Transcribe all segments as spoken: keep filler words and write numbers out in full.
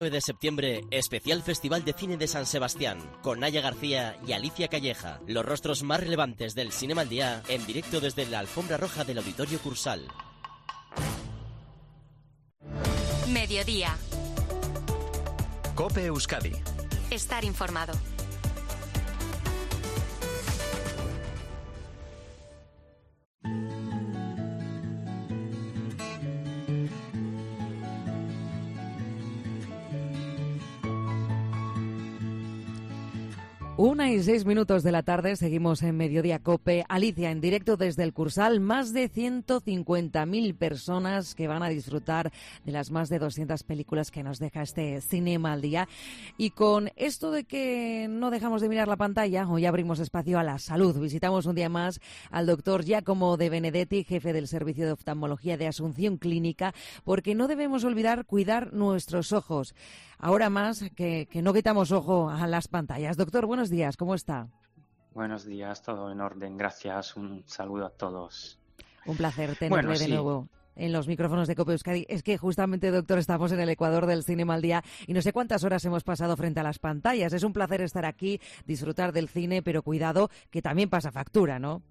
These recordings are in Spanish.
nueve de septiembre, especial Festival de Cine de San Sebastián, con Naya García y Alicia Calleja, los rostros más relevantes del Cinema al Día, en directo desde la alfombra roja del Auditorio Cursal. Mediodía. COPE Euskadi. Estar informado. Una y seis minutos de la tarde, seguimos en Mediodía COPE. Alicia, en directo desde el Cursal, más de ciento cincuenta mil personas que van a disfrutar de las más de doscientas películas que nos deja este Cinema al Día. Y con esto de que no dejamos de mirar la pantalla, hoy abrimos espacio a la salud. Visitamos un día más al doctor Giacomo De Benedetti, jefe del Servicio de Oftalmología de Asunción Clínica, porque no debemos olvidar cuidar nuestros ojos. Ahora más que, que no quitamos ojo a las pantallas. Doctor, buenos días, ¿cómo está? Buenos días, todo en orden, gracias, un saludo a todos. Un placer tenerle bueno, de sí. nuevo en los micrófonos de COPE Euskadi. Es que justamente, doctor, estamos en el Ecuador del Cinema al Día y no sé cuántas horas hemos pasado frente a las pantallas. Es un placer estar aquí, disfrutar del cine, pero cuidado, que también pasa factura, ¿no?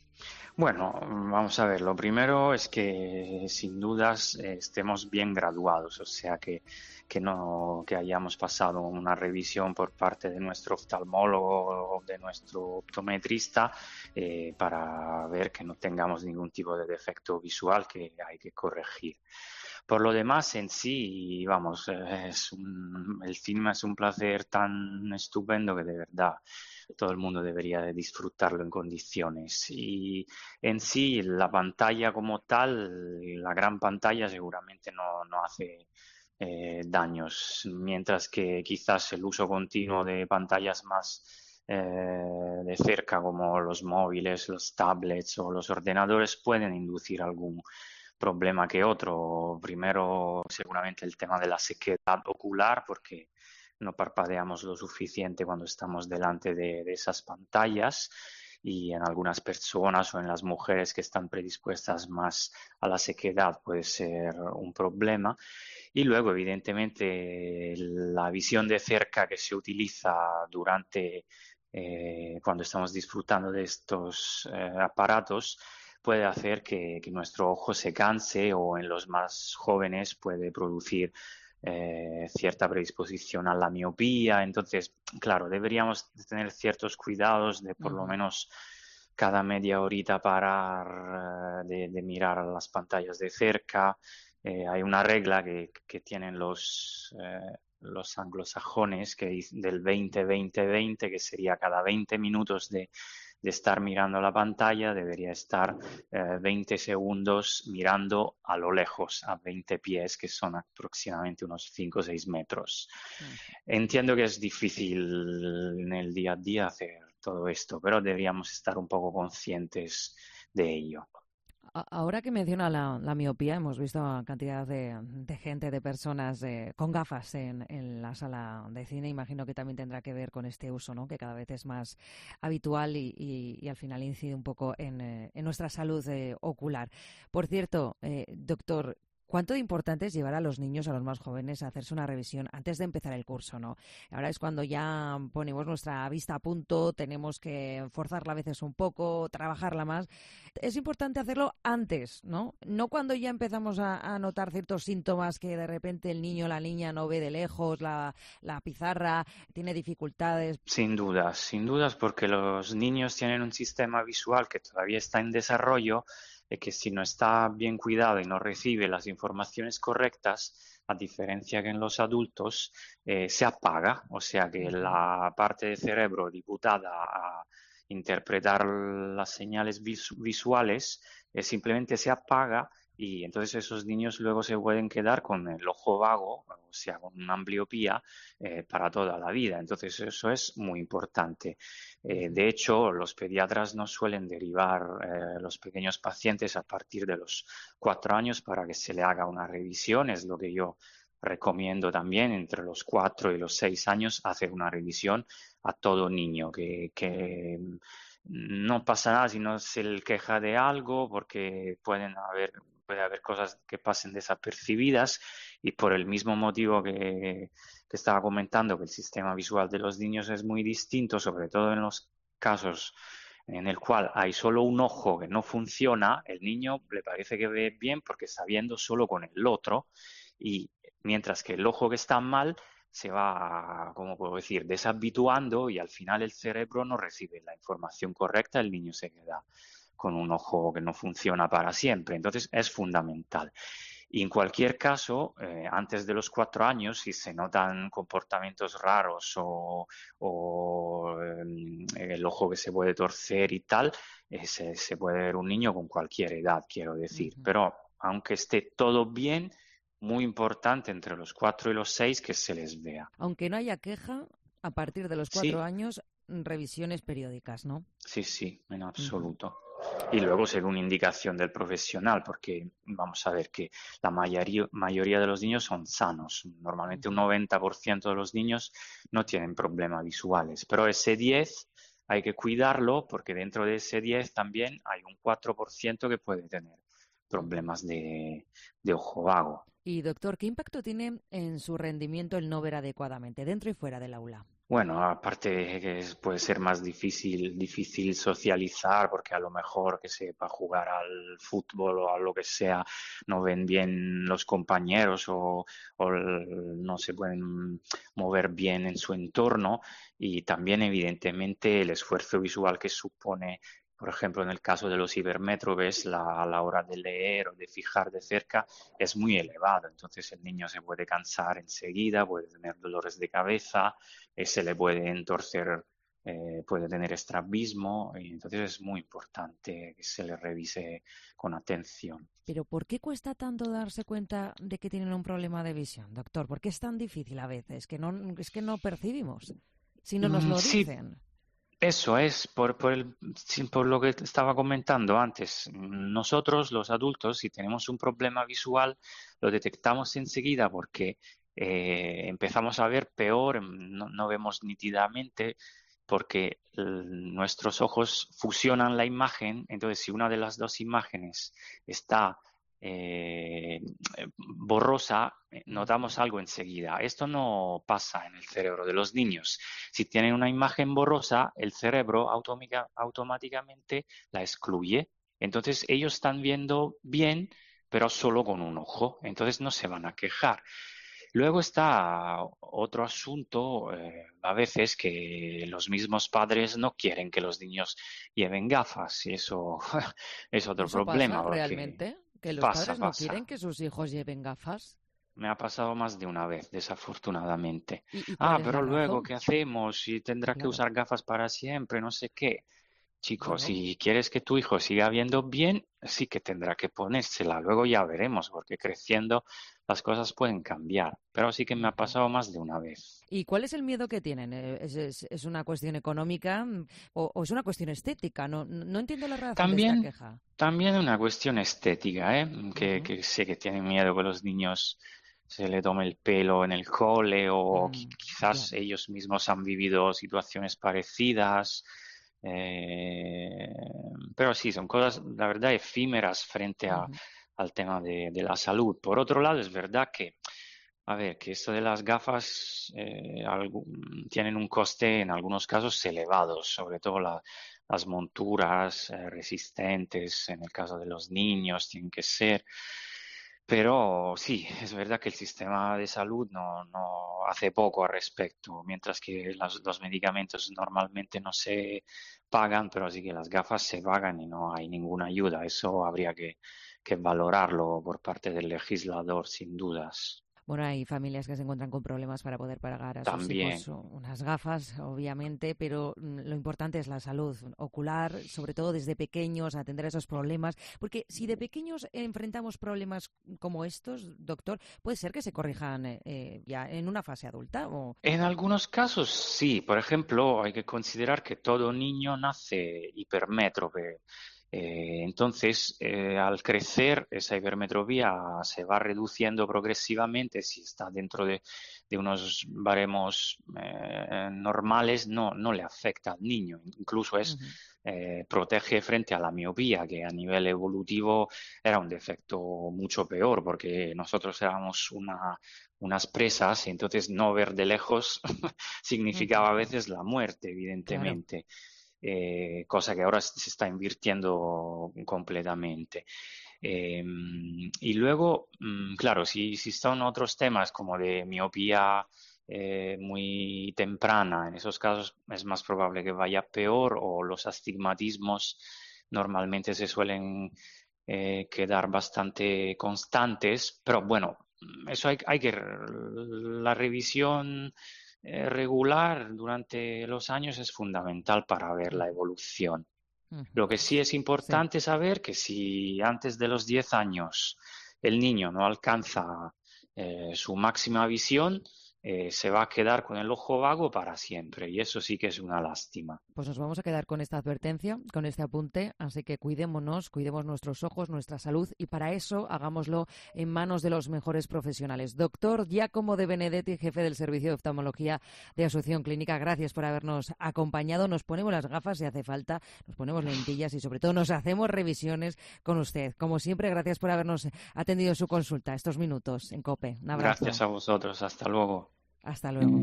Bueno, vamos a ver, lo primero es que sin dudas eh, estemos bien graduados, o sea que, que no que hayamos pasado una revisión por parte de nuestro oftalmólogo o de nuestro optometrista eh, para ver que no tengamos ningún tipo de defecto visual que hay que corregir. Por lo demás, en sí, vamos, eh, es un, el cine es un placer tan estupendo que de verdad todo el mundo debería de disfrutarlo en condiciones. Y en sí, la pantalla como tal, la gran pantalla seguramente no, no hace eh, daños, mientras que quizás el uso continuo de pantallas más eh, de cerca, como los móviles, los tablets o los ordenadores, pueden inducir algún problema que otro. Primero, seguramente el tema de la sequedad ocular, porque no parpadeamos lo suficiente cuando estamos delante de, de esas pantallas, y en algunas personas o en las mujeres que están predispuestas más a la sequedad puede ser un problema. Y luego, evidentemente, la visión de cerca que se utiliza durante eh, cuando estamos disfrutando de estos eh, aparatos puede hacer que, que nuestro ojo se canse, o en los más jóvenes puede producir eh, cierta predisposición a la miopía. Entonces, claro, deberíamos tener ciertos cuidados de por lo menos cada media horita parar de, de mirar las pantallas de cerca. Eh, hay una regla que, que tienen los, eh, los anglosajones que del veinte veinte veinte, que sería cada veinte minutos de de estar mirando la pantalla, debería estar eh, veinte segundos mirando a lo lejos, a veinte pies, que son aproximadamente unos cinco o seis metros. Uh-huh. Entiendo que es difícil en el día a día hacer todo esto, pero deberíamos estar un poco conscientes de ello. Ahora que menciona la, la miopía, hemos visto cantidad de, de gente, de personas eh, con gafas en, en la sala de cine. Imagino que también tendrá que ver con este uso, ¿no?, que cada vez es más habitual y, y, y al final incide un poco en, eh, en nuestra salud eh, ocular. Por cierto, eh, doctor, ¿cuánto de importante es llevar a los niños, a los más jóvenes, a hacerse una revisión antes de empezar el curso, ¿no? Ahora es cuando ya ponemos nuestra vista a punto, tenemos que forzarla a veces un poco, trabajarla más. Es importante hacerlo antes, ¿no? No cuando ya empezamos a, a notar ciertos síntomas, que de repente el niño o la niña no ve de lejos la, la pizarra, tiene dificultades. Sin dudas, sin dudas, porque los niños tienen un sistema visual que todavía está en desarrollo, y que si no está bien cuidado y no recibe las informaciones correctas, a diferencia que en los adultos, eh, se apaga. O sea que la parte del cerebro diputada a interpretar las señales vis- visuales eh, simplemente se apaga, y entonces esos niños luego se pueden quedar con el ojo vago, o sea, con una ambliopía eh, para toda la vida. Entonces eso es muy importante. Eh, de hecho, los pediatras nos suelen derivar eh, los pequeños pacientes a partir de los cuatro años para que se le haga una revisión. Es lo que yo recomiendo también, entre los cuatro y los seis años, hacer una revisión a todo niño, que, que no pasa nada si no se le queja de algo, porque pueden haber puede haber cosas que pasen desapercibidas y por el mismo motivo que, que estaba comentando, que el sistema visual de los niños es muy distinto, sobre todo en los casos en el cual hay solo un ojo que no funciona, el niño le parece que ve bien porque está viendo solo con el otro, y mientras que el ojo que está mal se va, ¿cómo puedo decir?, deshabituando y al final el cerebro no recibe la información correcta, el niño se queda con un ojo que no funciona para siempre. Entonces es fundamental. Y en cualquier caso, eh, antes de los cuatro años, si se notan comportamientos raros o, o eh, el ojo que se puede torcer y tal, eh, se, se puede ver un niño con cualquier edad, quiero decir. Ujú. Pero aunque esté todo bien, muy importante entre los cuatro y los seis que se les vea. Aunque no haya queja, a partir de los cuatro Sí, años, revisiones periódicas, ¿no? sí, sí, en Ujú. absoluto. Y luego según indicación del profesional, porque vamos a ver que la mayoría, mayoría de los niños son sanos. Normalmente un Ujú. noventa por ciento de los niños no tienen problemas visuales, pero ese diez hay que cuidarlo porque dentro de ese diez también hay un cuatro por ciento que puede tener Ujú. problemas de, de ojo vago. Y doctor, ¿qué impacto tiene en su rendimiento el no ver adecuadamente, dentro y fuera del aula? Bueno, aparte de que es- puede ser más difícil, difícil socializar porque a lo mejor que sepa jugar al fútbol o a lo que sea, no ven bien los compañeros o, o el- no se pueden mover bien en su entorno y también evidentemente el esfuerzo visual que supone, por ejemplo, en el caso de los hipermétropes, la, a la hora de leer o de fijar de cerca es muy elevado. Entonces el niño se puede cansar enseguida, puede tener dolores de cabeza, eh, se le puede entorcer, eh, puede tener estrabismo, y entonces es muy importante que se le revise con atención. Pero ¿por qué cuesta tanto darse cuenta de que tienen un problema de visión, doctor? ¿Por qué es tan difícil a veces? Que no, es que no percibimos, si no nos Mm, lo sí, dicen. eso es por, por, el- sí, por lo que te estaba comentando antes. Nosotros, los adultos, si tenemos un problema visual, lo detectamos enseguida porque eh, empezamos a ver peor, no, no vemos nítidamente, porque eh, nuestros ojos fusionan la imagen. Entonces, si una de las dos imágenes está eh, borrosa, eh, Ujú. notamos algo enseguida. Esto no pasa en el cerebro de los niños. Si tienen una imagen borrosa, el cerebro autómica- automáticamente la excluye. Entonces ellos están viendo bien, pero solo con un ojo. Entonces no se van a quejar. Luego está otro asunto, eh, a veces que los mismos padres no quieren que los niños lleven gafas y eso es otro ¿Eso pasa problema porque realmente? ¿Que los pasa, padres no quieren pasa. que sus hijos lleven gafas? Me ha pasado más de una vez, desafortunadamente. ¿Y, y cuál Ah, es la pero luego, razón? ¿qué hacemos? Si tendrá que Claro. usar gafas para siempre, no sé qué. Chicos, Bueno, si quieres que tu hijo siga viendo bien, sí que tendrá que ponérsela. Luego ya veremos, porque creciendo las cosas pueden cambiar. Pero sí que me ha ujú. pasado más de una vez. ¿Y cuál es el miedo que tienen? Eh, ¿Es, es- es una cuestión económica mm, o, o es una cuestión estética? No, no no entiendo la razón de esta También, queja. también una cuestión estética, ¿eh? Que, Ujú. que sé que tienen miedo que los niños se le tome el pelo en el cole o qui- Mm, quizás claro. ellos mismos han vivido situaciones parecidas. eh, pero sí, son cosas, la verdad, efímeras frente a, Ujú. al tema de, de la salud. Por otro lado, es verdad que, a ver, que esto de las gafas eh, algu- tienen un coste en algunos casos elevados, sobre todo la- las monturas eh, resistentes, en el caso de los niños, tienen que ser. Pero sí, es verdad que el sistema de salud no, no hace poco al respecto, mientras que las- los medicamentos normalmente no se pagan, pero sí que las gafas se pagan y no hay ninguna ayuda. Eso habría que, que valorarlo por parte del legislador, sin dudas. Bueno, hay familias que se encuentran con problemas para poder pagar a sus hijos También. u- unas gafas, obviamente, pero mm, lo importante es la salud ocular, sobre todo desde pequeños, atender a esos problemas, porque si de pequeños enfrentamos problemas como estos, doctor, puede ser que se corrijan eh, eh, ya en una fase adulta o... En algunos casos sí, por ejemplo, hay que considerar que todo niño nace hipermétrope Eh, entonces, eh, al crecer, esa hipermetropía se va reduciendo progresivamente. Si está dentro de, de unos baremos eh, normales, no, no le afecta al niño. Incluso es, Ujú. eh, protege frente a la miopía, que a nivel evolutivo era un defecto mucho peor, porque nosotros éramos una, unas presas, y entonces no ver de lejos Ujú. significaba a veces la muerte, Claro. evidentemente. Eh, cosa que ahora se está invirtiendo completamente. Eh, y luego, mm, claro, si, si son otros temas como de miopía eh, muy temprana, en esos casos es más probable que vaya peor, o los astigmatismos normalmente se suelen eh, quedar bastante constantes, pero bueno, eso hay, hay que, la revisión eh, regular durante los años es fundamental para ver la Ujú. evolución. Ujú. Lo que sí es Sí. importante saber que si antes de los diez años el niño no alcanza eh, su máxima visión, eh, se va a quedar con el ojo vago para siempre, y eso sí que es una lástima. Pues nos vamos a quedar con esta advertencia, con este apunte, así que cuidémonos, cuidemos nuestros ojos, nuestra salud, y para eso hagámoslo en manos de los mejores profesionales. Doctor Giacomo De Benedetti, jefe del Servicio de Oftalmología de Asunción Clínica, gracias por habernos acompañado. Nos ponemos las gafas si hace falta, nos ponemos lentillas y sobre todo nos hacemos revisiones con usted. Como siempre, gracias por habernos atendido su consulta estos minutos en COPE. Un Gracias abrazo. a vosotros. Hasta luego. Hasta luego.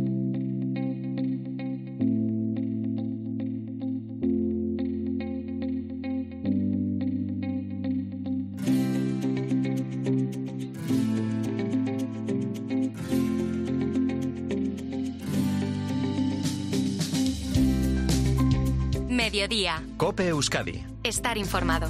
Mediodía. COPE Euskadi. Estar informado.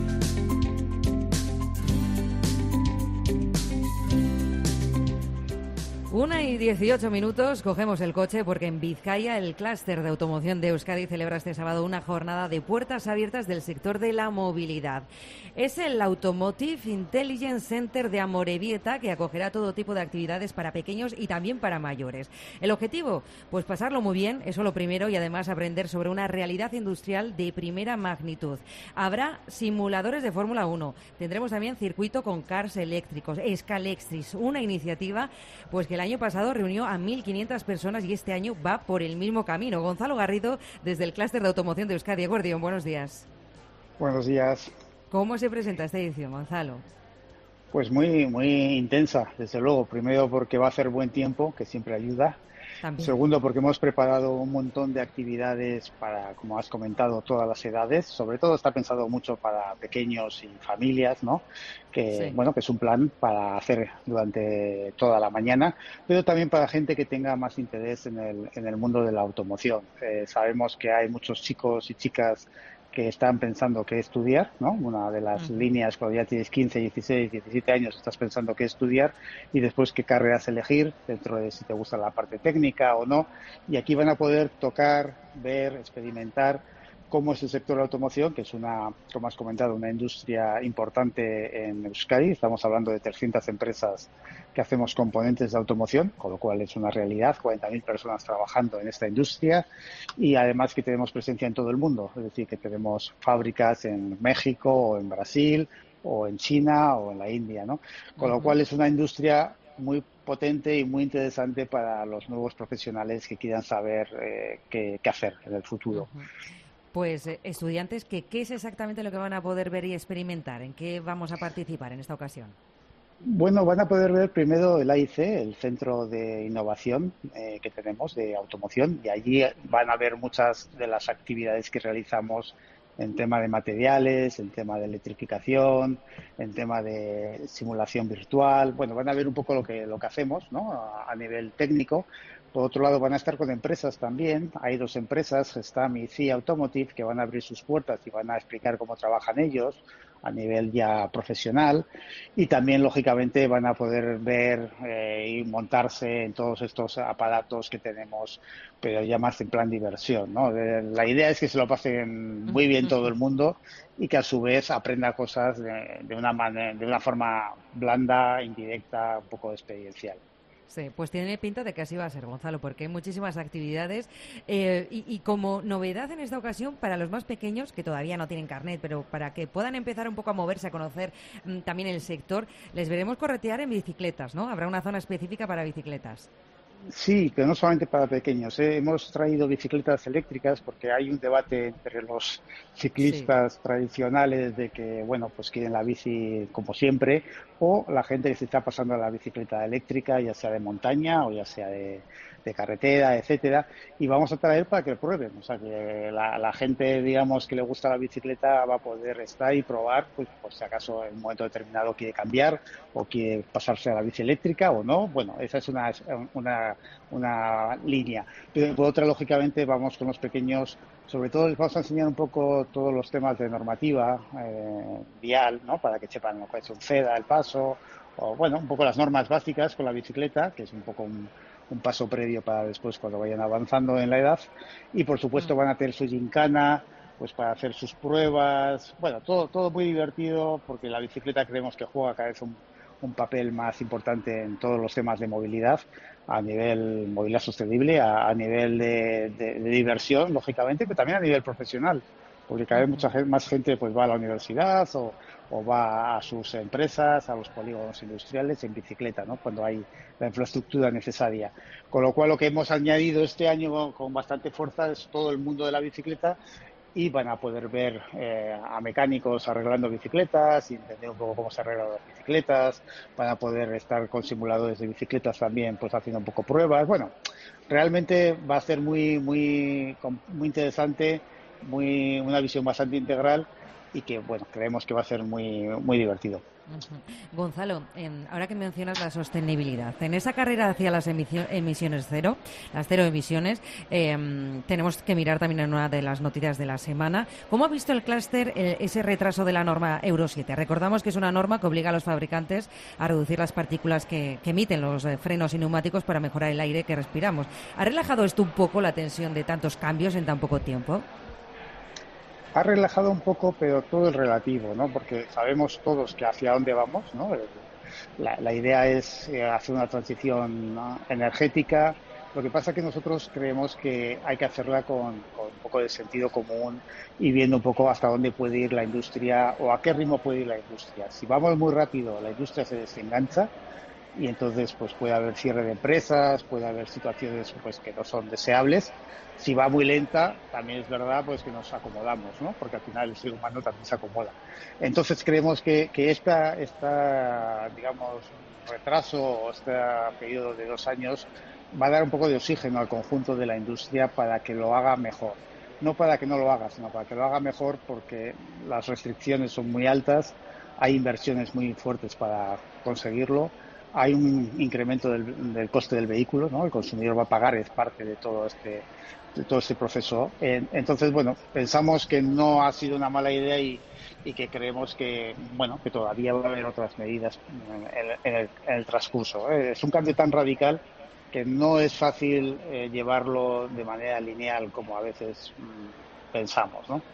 Una y dieciocho minutos, cogemos el coche porque en Vizcaya el clúster de automoción de Euskadi celebra este sábado una jornada de puertas abiertas del sector de la movilidad. Es el Automotive Intelligence Center de Amorebieta, que acogerá todo tipo de actividades para pequeños y también para mayores. El objetivo, pues pasarlo muy bien, eso lo primero, y además aprender sobre una realidad industrial de primera magnitud. Habrá simuladores de Fórmula uno, tendremos también circuito con cars eléctricos, Scalextris, una iniciativa pues que el año pasado reunió a mil quinientas personas y este año va por el mismo camino. Gonzalo Garrido, desde el clúster de automoción de Euskadi. Eguerdión, buenos días. Buenos días. ¿Cómo se presenta esta edición, Gonzalo? Pues muy, muy intensa, desde luego. Primero porque va a hacer buen tiempo, que siempre ayuda. También. Segundo porque hemos preparado un montón de actividades para, como has comentado, todas las edades. Sobre todo está pensado mucho para pequeños y familias, ¿no? Que, Sí. bueno, que es un plan para hacer durante toda la mañana, pero también para gente que tenga más interés en el, en el mundo de la automoción. Eh, sabemos que hay muchos chicos y chicas que están pensando qué estudiar, ¿no? Una de las Uh-huh. líneas, cuando ya tienes quince, dieciséis, diecisiete años, estás pensando qué estudiar y después qué carreras elegir dentro de si te gusta la parte técnica o no. Y aquí van a poder tocar, ver, experimentar cómo es el sector de la automoción, que es una, como has comentado, una industria importante en Euskadi. Estamos hablando de trescientas empresas que hacemos componentes de automoción, con lo cual es una realidad, cuarenta mil personas trabajando en esta industria, y además que tenemos presencia en todo el mundo, es decir, que tenemos fábricas en México o en Brasil o en China o en la India, ¿no? Con lo Uh-huh. cual es una industria muy potente y muy interesante para los nuevos profesionales que quieran saber eh, qué, qué hacer en el futuro. Uh-huh. Pues eh, estudiantes, que, ¿qué es exactamente lo que van a poder ver y experimentar? ¿En qué vamos a participar en esta ocasión? Bueno, van a poder ver primero el A I C, el Centro de Innovación eh, que tenemos de automoción, y allí van a ver muchas de las actividades que realizamos en tema de materiales, en tema de electrificación, en tema de simulación virtual. Bueno, van a ver un poco lo que, lo que hacemos, ¿no? a, a nivel técnico. Por otro lado, van a estar con empresas también. Hay dos empresas, Gestam y C I Automotive, que van a abrir sus puertas y van a explicar cómo trabajan ellos a nivel ya profesional. Y también, lógicamente, van a poder ver eh, y montarse en todos estos aparatos que tenemos, pero ya más en plan diversión, ¿no? La idea es que se lo pasen muy bien todo el mundo y que a su vez aprenda cosas de, de una manera, de una forma blanda, indirecta, un poco experiencial. Sí, pues tiene pinta de que así va a ser, Gonzalo, porque hay muchísimas actividades eh, y, y como novedad en esta ocasión para los más pequeños que todavía no tienen carnet, pero para que puedan empezar un poco a moverse, a conocer mm, también el sector, les veremos corretear en bicicletas, ¿no? Habrá una zona específica para bicicletas. Sí, pero no solamente para pequeños. ¿eh? Hemos traído bicicletas eléctricas porque hay un debate entre los ciclistas sí. tradicionales de que, bueno, pues quieren la bici como siempre, o la gente que se está pasando a la bicicleta eléctrica, ya sea de montaña o ya sea de, de carretera, etcétera, y vamos a traer para que prueben. O sea, que la, la gente, digamos, que le gusta la bicicleta va a poder estar y probar, pues por si acaso en un momento determinado quiere cambiar o quiere pasarse a la bici eléctrica o no. Bueno, esa es una, una una línea. Pero por otra, lógicamente, vamos con los pequeños, sobre todo les vamos a enseñar un poco todos los temas de normativa eh, vial, ¿no? Para que sepan lo que es un ceda, el paso, o bueno, un poco las normas básicas con la bicicleta, que es un poco un, un paso previo para después cuando vayan avanzando en la edad. Y por supuesto van a tener su gincana, pues para hacer sus pruebas, bueno, todo, todo muy divertido, porque la bicicleta creemos que juega cada vez un un papel más importante en todos los temas de movilidad, a nivel movilidad sostenible, a, a nivel de, de, de diversión, lógicamente, pero también a nivel profesional, porque cada vez mucha gente, más gente pues va a la universidad o, o va a sus empresas, a los polígonos industriales en bicicleta, ¿no? Cuando hay la infraestructura necesaria. Con lo cual, lo que hemos añadido este año con, con bastante fuerza es todo el mundo de la bicicleta, y van a poder ver eh, a mecánicos arreglando bicicletas, y entender un poco cómo se arreglan las bicicletas, van a poder estar con simuladores de bicicletas también, pues haciendo un poco pruebas. Bueno, realmente va a ser muy muy muy interesante, muy una visión bastante integral y que, bueno, creemos que va a ser muy muy divertido. Uh-huh. Gonzalo, en, ahora que mencionas la sostenibilidad, en esa carrera hacia las emisión, emisiones cero, las cero emisiones, eh, tenemos que mirar también en una de las noticias de la semana. ¿Cómo ha visto el clúster eh, ese retraso de la norma Euro siete? Recordamos que es una norma que obliga a los fabricantes a reducir las partículas que, que emiten los eh, frenos y neumáticos para mejorar el aire que respiramos. ¿Ha relajado esto un poco la tensión de tantos cambios en tan poco tiempo? Ha relajado un poco, pero todo es relativo, ¿no? Porque sabemos todos que hacia dónde vamos, ¿no? La, la idea es hacer una transición, ¿no?, energética. Lo que pasa es que nosotros creemos que hay que hacerla con, con un poco de sentido común y viendo un poco hasta dónde puede ir la industria o a qué ritmo puede ir la industria. Si vamos muy rápido, la industria se desengancha y entonces pues puede haber cierre de empresas, puede haber situaciones pues que no son deseables. Si va muy lenta, también es verdad pues que nos acomodamos, ¿no? Porque al final el ser humano también se acomoda. Entonces creemos que, que esta, esta, digamos, retraso o este periodo de dos años va a dar un poco de oxígeno al conjunto de la industria para que lo haga mejor. No para que no lo haga, sino para que lo haga mejor, porque las restricciones son muy altas, hay inversiones muy fuertes para conseguirlo. Hay un incremento del, del coste del vehículo, ¿no? El consumidor va a pagar, es parte de todo este, de todo este proceso. Entonces, bueno, pensamos que no ha sido una mala idea y, y que creemos que, bueno, que todavía va a haber otras medidas en, en, el, en el transcurso. Es un cambio tan radical que no es fácil eh, llevarlo de manera lineal como a veces mmm, pensamos, ¿no?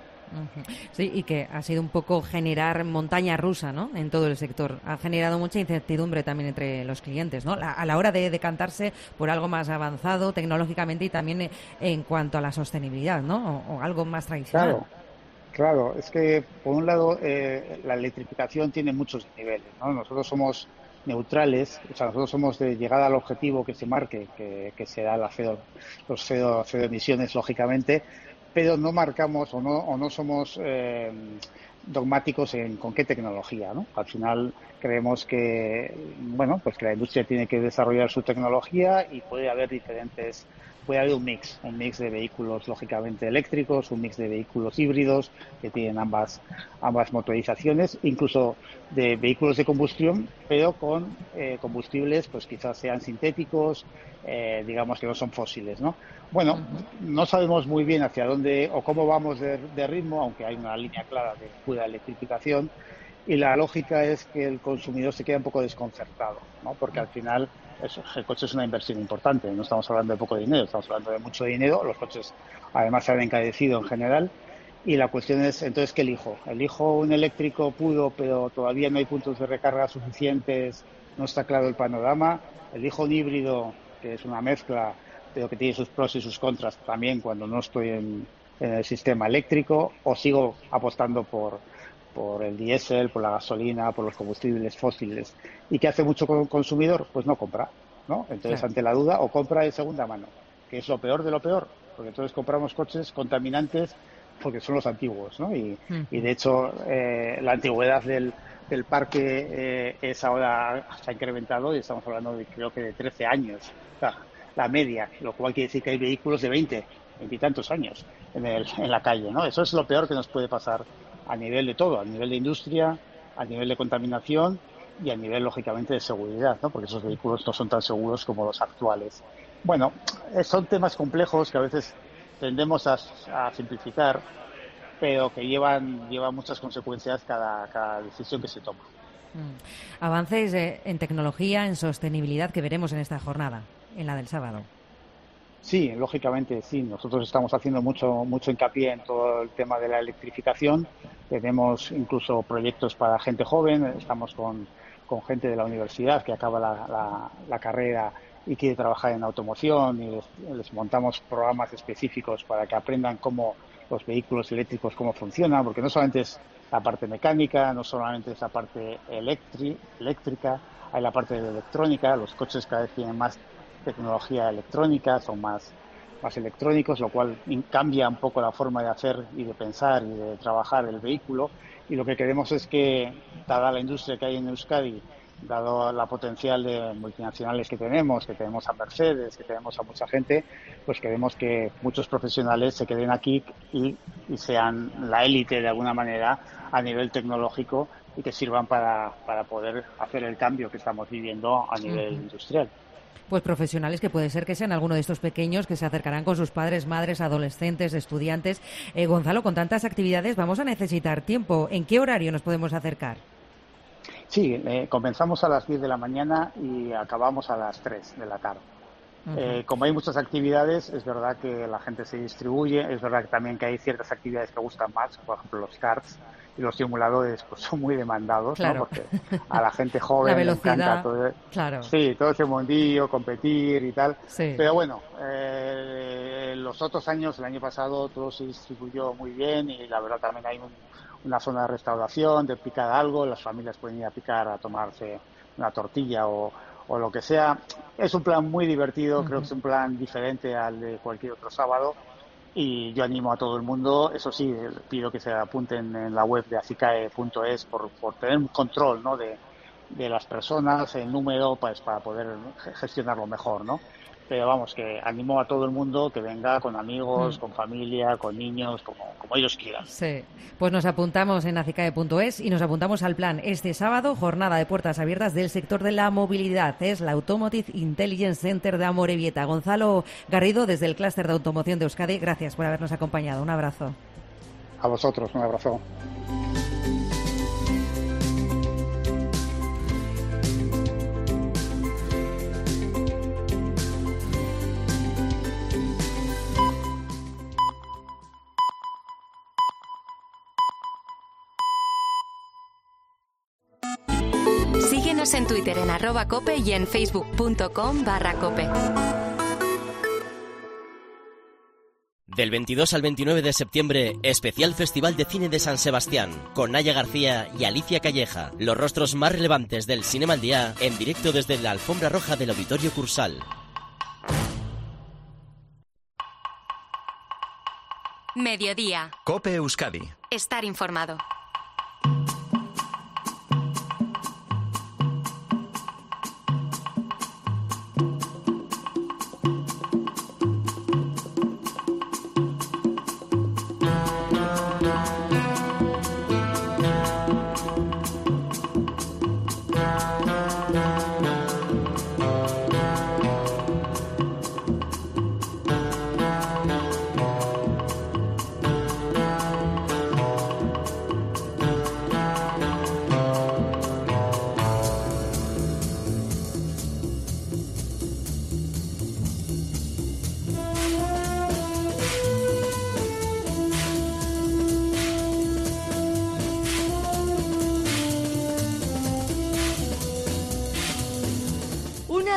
Sí, y que ha sido un poco generar montaña rusa, ¿no?, en todo el sector. Ha generado mucha incertidumbre también entre los clientes, ¿no?, a la hora de decantarse por algo más avanzado tecnológicamente y también en cuanto a la sostenibilidad, ¿no?, o, o algo más tradicional. Claro, claro. Es que, por un lado, eh, la electrificación tiene muchos niveles, ¿no? Nosotros somos neutrales, o sea, nosotros somos de llegada al objetivo que se marque, que, que será la cero, los cero, cero emisiones, lógicamente, pero no marcamos o no, o no somos eh, dogmáticos en con qué tecnología, ¿no? Al final creemos que, bueno, pues que la industria tiene que desarrollar su tecnología y puede haber diferentes, puede haber un mix, un mix de vehículos lógicamente eléctricos, un mix de vehículos híbridos que tienen ambas, ambas motorizaciones, incluso de vehículos de combustión, pero con eh, combustibles pues quizás sean sintéticos, eh, digamos que no son fósiles, ¿no? Bueno, no sabemos muy bien hacia dónde o cómo vamos de, de ritmo, aunque hay una línea clara de pura electrificación, y la lógica es que el consumidor se queda un poco desconcertado, ¿no? Porque al final eso, el coche es una inversión importante, no estamos hablando de poco dinero, estamos hablando de mucho dinero, los coches además se han encarecido en general, y la cuestión es, entonces, ¿qué elijo? ¿Elijo un eléctrico puro, pero todavía no hay puntos de recarga suficientes no está claro el panorama. Elijo un híbrido que es una mezcla, pero que tiene sus pros y sus contras también cuando no estoy en, en el sistema eléctrico, o sigo apostando por, por el diésel, por la gasolina, por los combustibles fósiles. ¿Y qué hace mucho consumidor? Pues no compra, ¿no? Entonces, ante la duda, o compra de segunda mano, que es lo peor de lo peor, porque entonces compramos coches contaminantes porque son los antiguos, ¿no? Y, mm. y de hecho, eh, la antigüedad del, del parque eh, es ahora, se ha incrementado y estamos hablando de, creo que de trece años, o sea, la media, lo cual quiere decir que hay vehículos de veinte, veinte y tantos años en, el, en la calle, ¿no? Eso es lo peor que nos puede pasar a nivel de todo, a nivel de industria, a nivel de contaminación y a nivel, lógicamente, de seguridad, ¿no? Porque esos vehículos no son tan seguros como los actuales. Bueno, son temas complejos que a veces tendemos a, a simplificar, pero que llevan, llevan muchas consecuencias cada, cada decisión que se toma. Mm. Avances eh, en tecnología, en sostenibilidad que veremos en esta jornada, en la del sábado. Sí, lógicamente, sí. Nosotros estamos haciendo mucho, mucho hincapié en todo el tema de la electrificación. Tenemos incluso proyectos para gente joven. Estamos con, con gente de la universidad que acaba la, la, la carrera y quiere trabajar en automoción, y les, les montamos programas específicos para que aprendan cómo los vehículos eléctricos cómo funcionan, porque no solamente es la parte mecánica, no solamente es la parte electri, eléctrica, hay la parte de electrónica. Los coches cada vez tienen más tecnología electrónica, son más, más electrónicos, lo cual cambia un poco la forma de hacer y de pensar y de trabajar el vehículo. Y lo que queremos es que, dada la industria que hay en Euskadi, dado la potencial de multinacionales que tenemos, que tenemos a Mercedes, que tenemos a mucha gente, pues queremos que muchos profesionales se queden aquí y, y sean la élite de alguna manera a nivel tecnológico y que sirvan para, para poder hacer el cambio que estamos viviendo a nivel uh-huh. industrial. Pues profesionales que puede ser que sean alguno de estos pequeños que se acercarán con sus padres, madres, adolescentes, estudiantes. Eh, Gonzalo, con tantas actividades vamos a necesitar tiempo. ¿En qué horario nos podemos acercar? Sí, eh, comenzamos a las diez de la mañana y acabamos a las tres de la tarde. Uh-huh. Eh, como hay muchas actividades, es verdad que la gente se distribuye, es verdad que también que hay ciertas actividades que gustan más, por ejemplo los karts y los simuladores, pues son muy demandados, claro. ¿no? Porque a la gente joven la le encanta todo, claro. sí, todo ese mundillo, competir y tal. Sí. Pero bueno, eh, los otros años, el año pasado, todo se distribuyó muy bien y la verdad también hay un una zona de restauración, de picar algo, las familias pueden ir a picar, a tomarse una tortilla o, o lo que sea. Es un plan muy divertido, uh-huh. creo que es un plan diferente al de cualquier otro sábado y yo animo a todo el mundo, eso sí, pido que se apunten en la web de acicae punto es por, por tener un control, ¿no? de, de las personas, el número, pues, para poder gestionarlo mejor, ¿no? Pero vamos, que animo a todo el mundo que venga con amigos, mm. con familia, con niños, como, como ellos quieran. Sí, pues nos apuntamos en acicae punto es y nos apuntamos al plan este sábado, jornada de puertas abiertas del sector de la movilidad. Es la Automotive Intelligence Center de Amorebieta. Gonzalo Garrido, desde el clúster de automoción de Euskadi, gracias por habernos acompañado. Un abrazo. A vosotros, un abrazo. Síguenos en Twitter en arroba cope y en facebook.com barra cope. Del veintidós al veintinueve de septiembre, especial Festival de Cine de San Sebastián, con Naya García y Alicia Calleja, los rostros más relevantes del Cinema al Día, en directo desde la alfombra roja del Auditorio Cursal. Mediodía. Cope Euskadi. Estar informado.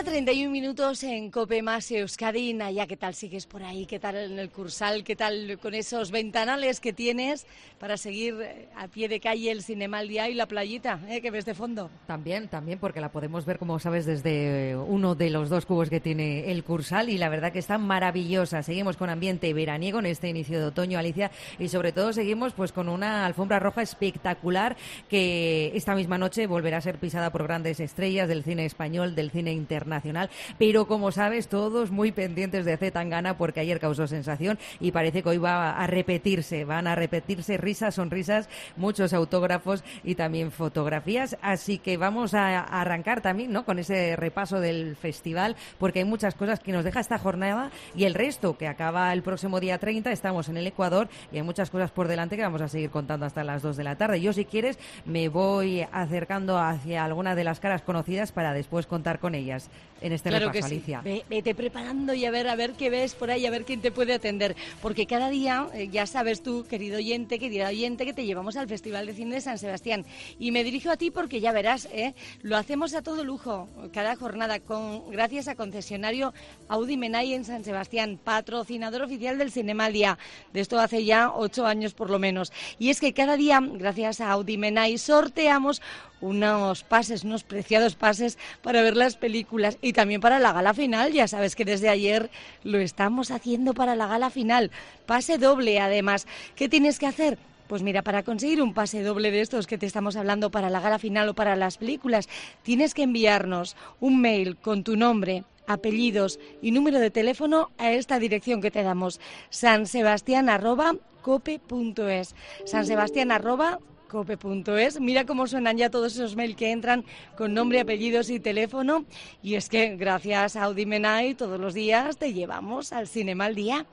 Una treinta y un minutos en COPE más Euskadi. Naya, ¿qué tal sigues por ahí? ¿Qué tal en el Cursal? ¿Qué tal con esos ventanales que tienes para seguir a pie de calle el Cinema al Día y la playita, ¿eh? que ves de fondo? También, también, porque la podemos ver, como sabes, desde uno de los dos cubos que tiene el Cursal y la verdad que está maravillosa. Seguimos con ambiente veraniego en este inicio de otoño, Alicia, y sobre todo seguimos pues con una alfombra roja espectacular que esta misma noche volverá a ser pisada por grandes estrellas del cine español, del cine internacional, pero como sabes, todos muy pendientes de Z Tangana porque ayer causó sensación y parece que hoy va a repetirse, van a repetirse risas, sonrisas, muchos autógrafos y también fotografías, así que vamos a arrancar también, ¿no?, con ese repaso del festival porque hay muchas cosas que nos deja esta jornada y el resto que acaba el próximo día treinta, estamos en el Ecuador y hay muchas cosas por delante que vamos a seguir contando hasta las dos de la tarde. Yo, si quieres, me voy acercando hacia alguna de las caras conocidas para después contar con ellas en este claro repaso, que sí. Alicia. Ve, vete preparando y a ver, a ver qué ves por ahí, a ver quién te puede atender. Porque cada día, eh, ya sabes tú, querido oyente, querida oyente, que te llevamos al Festival de Cine de San Sebastián. Y me dirijo a ti porque ya verás, ¿eh? Lo hacemos a todo lujo, cada jornada, con gracias a concesionario Audi Menai en San Sebastián, patrocinador oficial del Cinema al Día. De esto hace ya ocho años por lo menos. Y es que cada día, gracias a Audi Menai, sorteamos unos pases, unos preciados pases para ver las películas y también para la gala final. Ya sabes que desde ayer lo estamos haciendo para la gala final. Pase doble, además. ¿Qué tienes que hacer? Pues mira, para conseguir un pase doble de estos que te estamos hablando para la gala final o para las películas, tienes que enviarnos un mail con tu nombre, apellidos y número de teléfono a esta dirección que te damos: sansebastian arroba cope punto es. sansebastian arroba cope punto es. Mira cómo suenan ya todos esos mails que entran con nombre, apellidos y teléfono. Y es que gracias a Audi Menai todos los días te llevamos al Cinema al Día.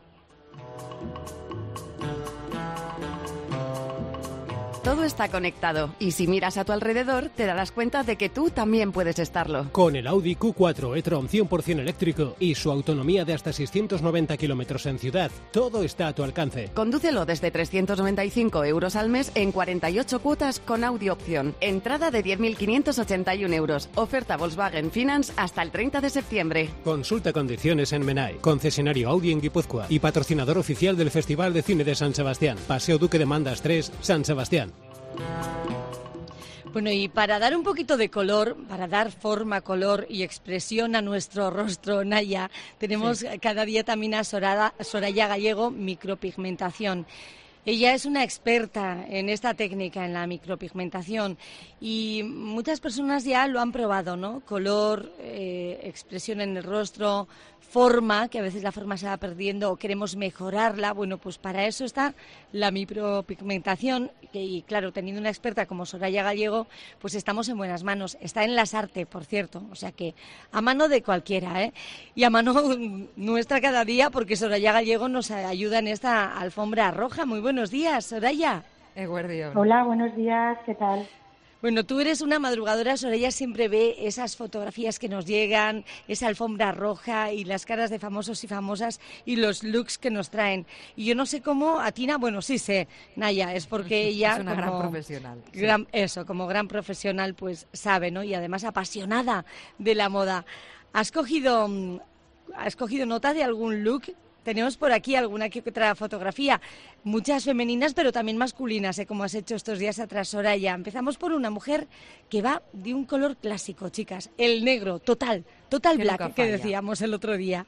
Todo está conectado y si miras a tu alrededor te darás cuenta de que tú también puedes estarlo. Con el Audi Q cuatro e-tron cien por ciento eléctrico y su autonomía de hasta seiscientos noventa kilómetros en ciudad, todo está a tu alcance. Condúcelo desde trescientos noventa y cinco euros al mes en cuarenta y ocho cuotas con Audi Opción. Entrada de diez mil quinientos ochenta y uno euros. Oferta Volkswagen Finance hasta el treinta de septiembre. Consulta condiciones en Menai, concesionario Audi en Guipúzcoa y patrocinador oficial del Festival de Cine de San Sebastián. Paseo Duque de Mandas tres, San Sebastián. Bueno, y para dar un poquito de color, para dar forma, color y expresión a nuestro rostro, Naya, tenemos sí. cada día también a Soraya, Soraya Gallego, micropigmentación. Ella es una experta en esta técnica, en la micropigmentación, y muchas personas ya lo han probado, ¿no? Color, eh, expresión en el rostro, forma, que a veces la forma se va perdiendo o queremos mejorarla. Bueno, pues para eso está la micropigmentación, que, y claro, teniendo una experta como Soraya Gallego, pues estamos en buenas manos. Está en Las Arte, por cierto, o sea que a mano de cualquiera, ¿eh? Y a mano nuestra cada día, porque Soraya Gallego nos ayuda en esta alfombra roja. Muy buenos días, Soraya. Hola, buenos días, ¿qué tal? Bueno, tú eres una madrugadora, Soraya siempre ve esas fotografías que nos llegan, esa alfombra roja y las caras de famosos y famosas y los looks que nos traen. Y yo no sé cómo Atina, bueno, sí sé, Naya, es porque ella... Es una como gran profesional. Gran, sí. Eso, como gran profesional, pues sabe, ¿no? Y además apasionada de la moda. ¿Has cogido, has cogido nota de algún look? Tenemos por aquí alguna que otra fotografía, muchas femeninas, pero también masculinas, ¿eh? Como has hecho estos días atrás, Soraya. Empezamos por una mujer que va de un color clásico, chicas, el negro, total, total que black, que decíamos el otro día.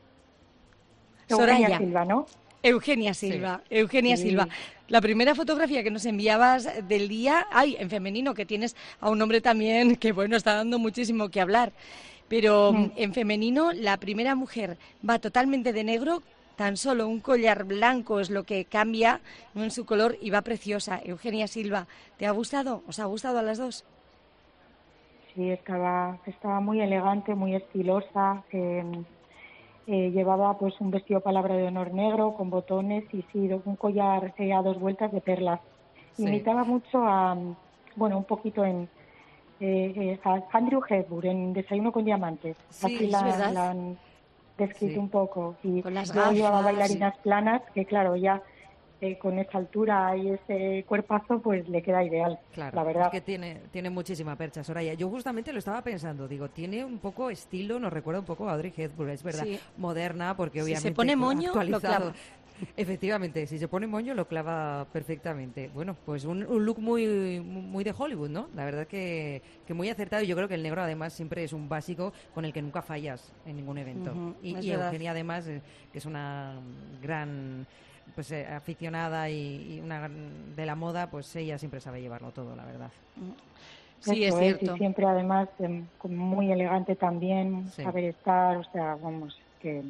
Eugenia Soraya. Silva, ¿no? Eugenia Silva, sí. Eugenia sí. Silva. La primera fotografía que nos enviabas del día, ay, en femenino, que tienes a un hombre también que, bueno, está dando muchísimo que hablar. Pero mm. en femenino, la primera mujer va totalmente de negro, tan solo un collar blanco es lo que cambia en su color y va preciosa. Eugenia Silva, ¿te ha gustado? ¿Os ha gustado a las dos? Sí, estaba, estaba muy elegante, muy estilosa. Eh, eh, llevaba pues un vestido palabra de honor negro con botones y sí, un collar eh, a dos vueltas de perlas. Sí. Imitaba mucho a, bueno, un poquito en... Eh, eh, a Andrew Hepburn en Desayuno con Diamantes. Sí, así la, la han descrito sí. un poco. Y con las luego gafas, llevaba bailarinas sí. planas, que claro, ya eh, con esa altura y ese cuerpazo, pues le queda ideal, claro, la verdad. Es que tiene, tiene muchísima percha, Soraya. Yo justamente lo estaba pensando, digo, tiene un poco estilo, nos recuerda un poco a Audrey Hepburn, es verdad, sí. moderna, porque obviamente... Si se pone moño, lo clava. Efectivamente, si se pone moño lo clava perfectamente. Bueno, pues un, un look muy muy de Hollywood, ¿no? La verdad que, que muy acertado, y yo creo que el negro además siempre es un básico con el que nunca fallas en ningún evento. Uh-huh, y es y verdad. Eugenia además, eh, que es una gran pues eh, aficionada y, y una gran- de la moda, pues ella siempre sabe llevarlo todo, la verdad. Sí, es Eso cierto. y siempre además em, como muy elegante también, Sí. saber estar, o sea, vamos, que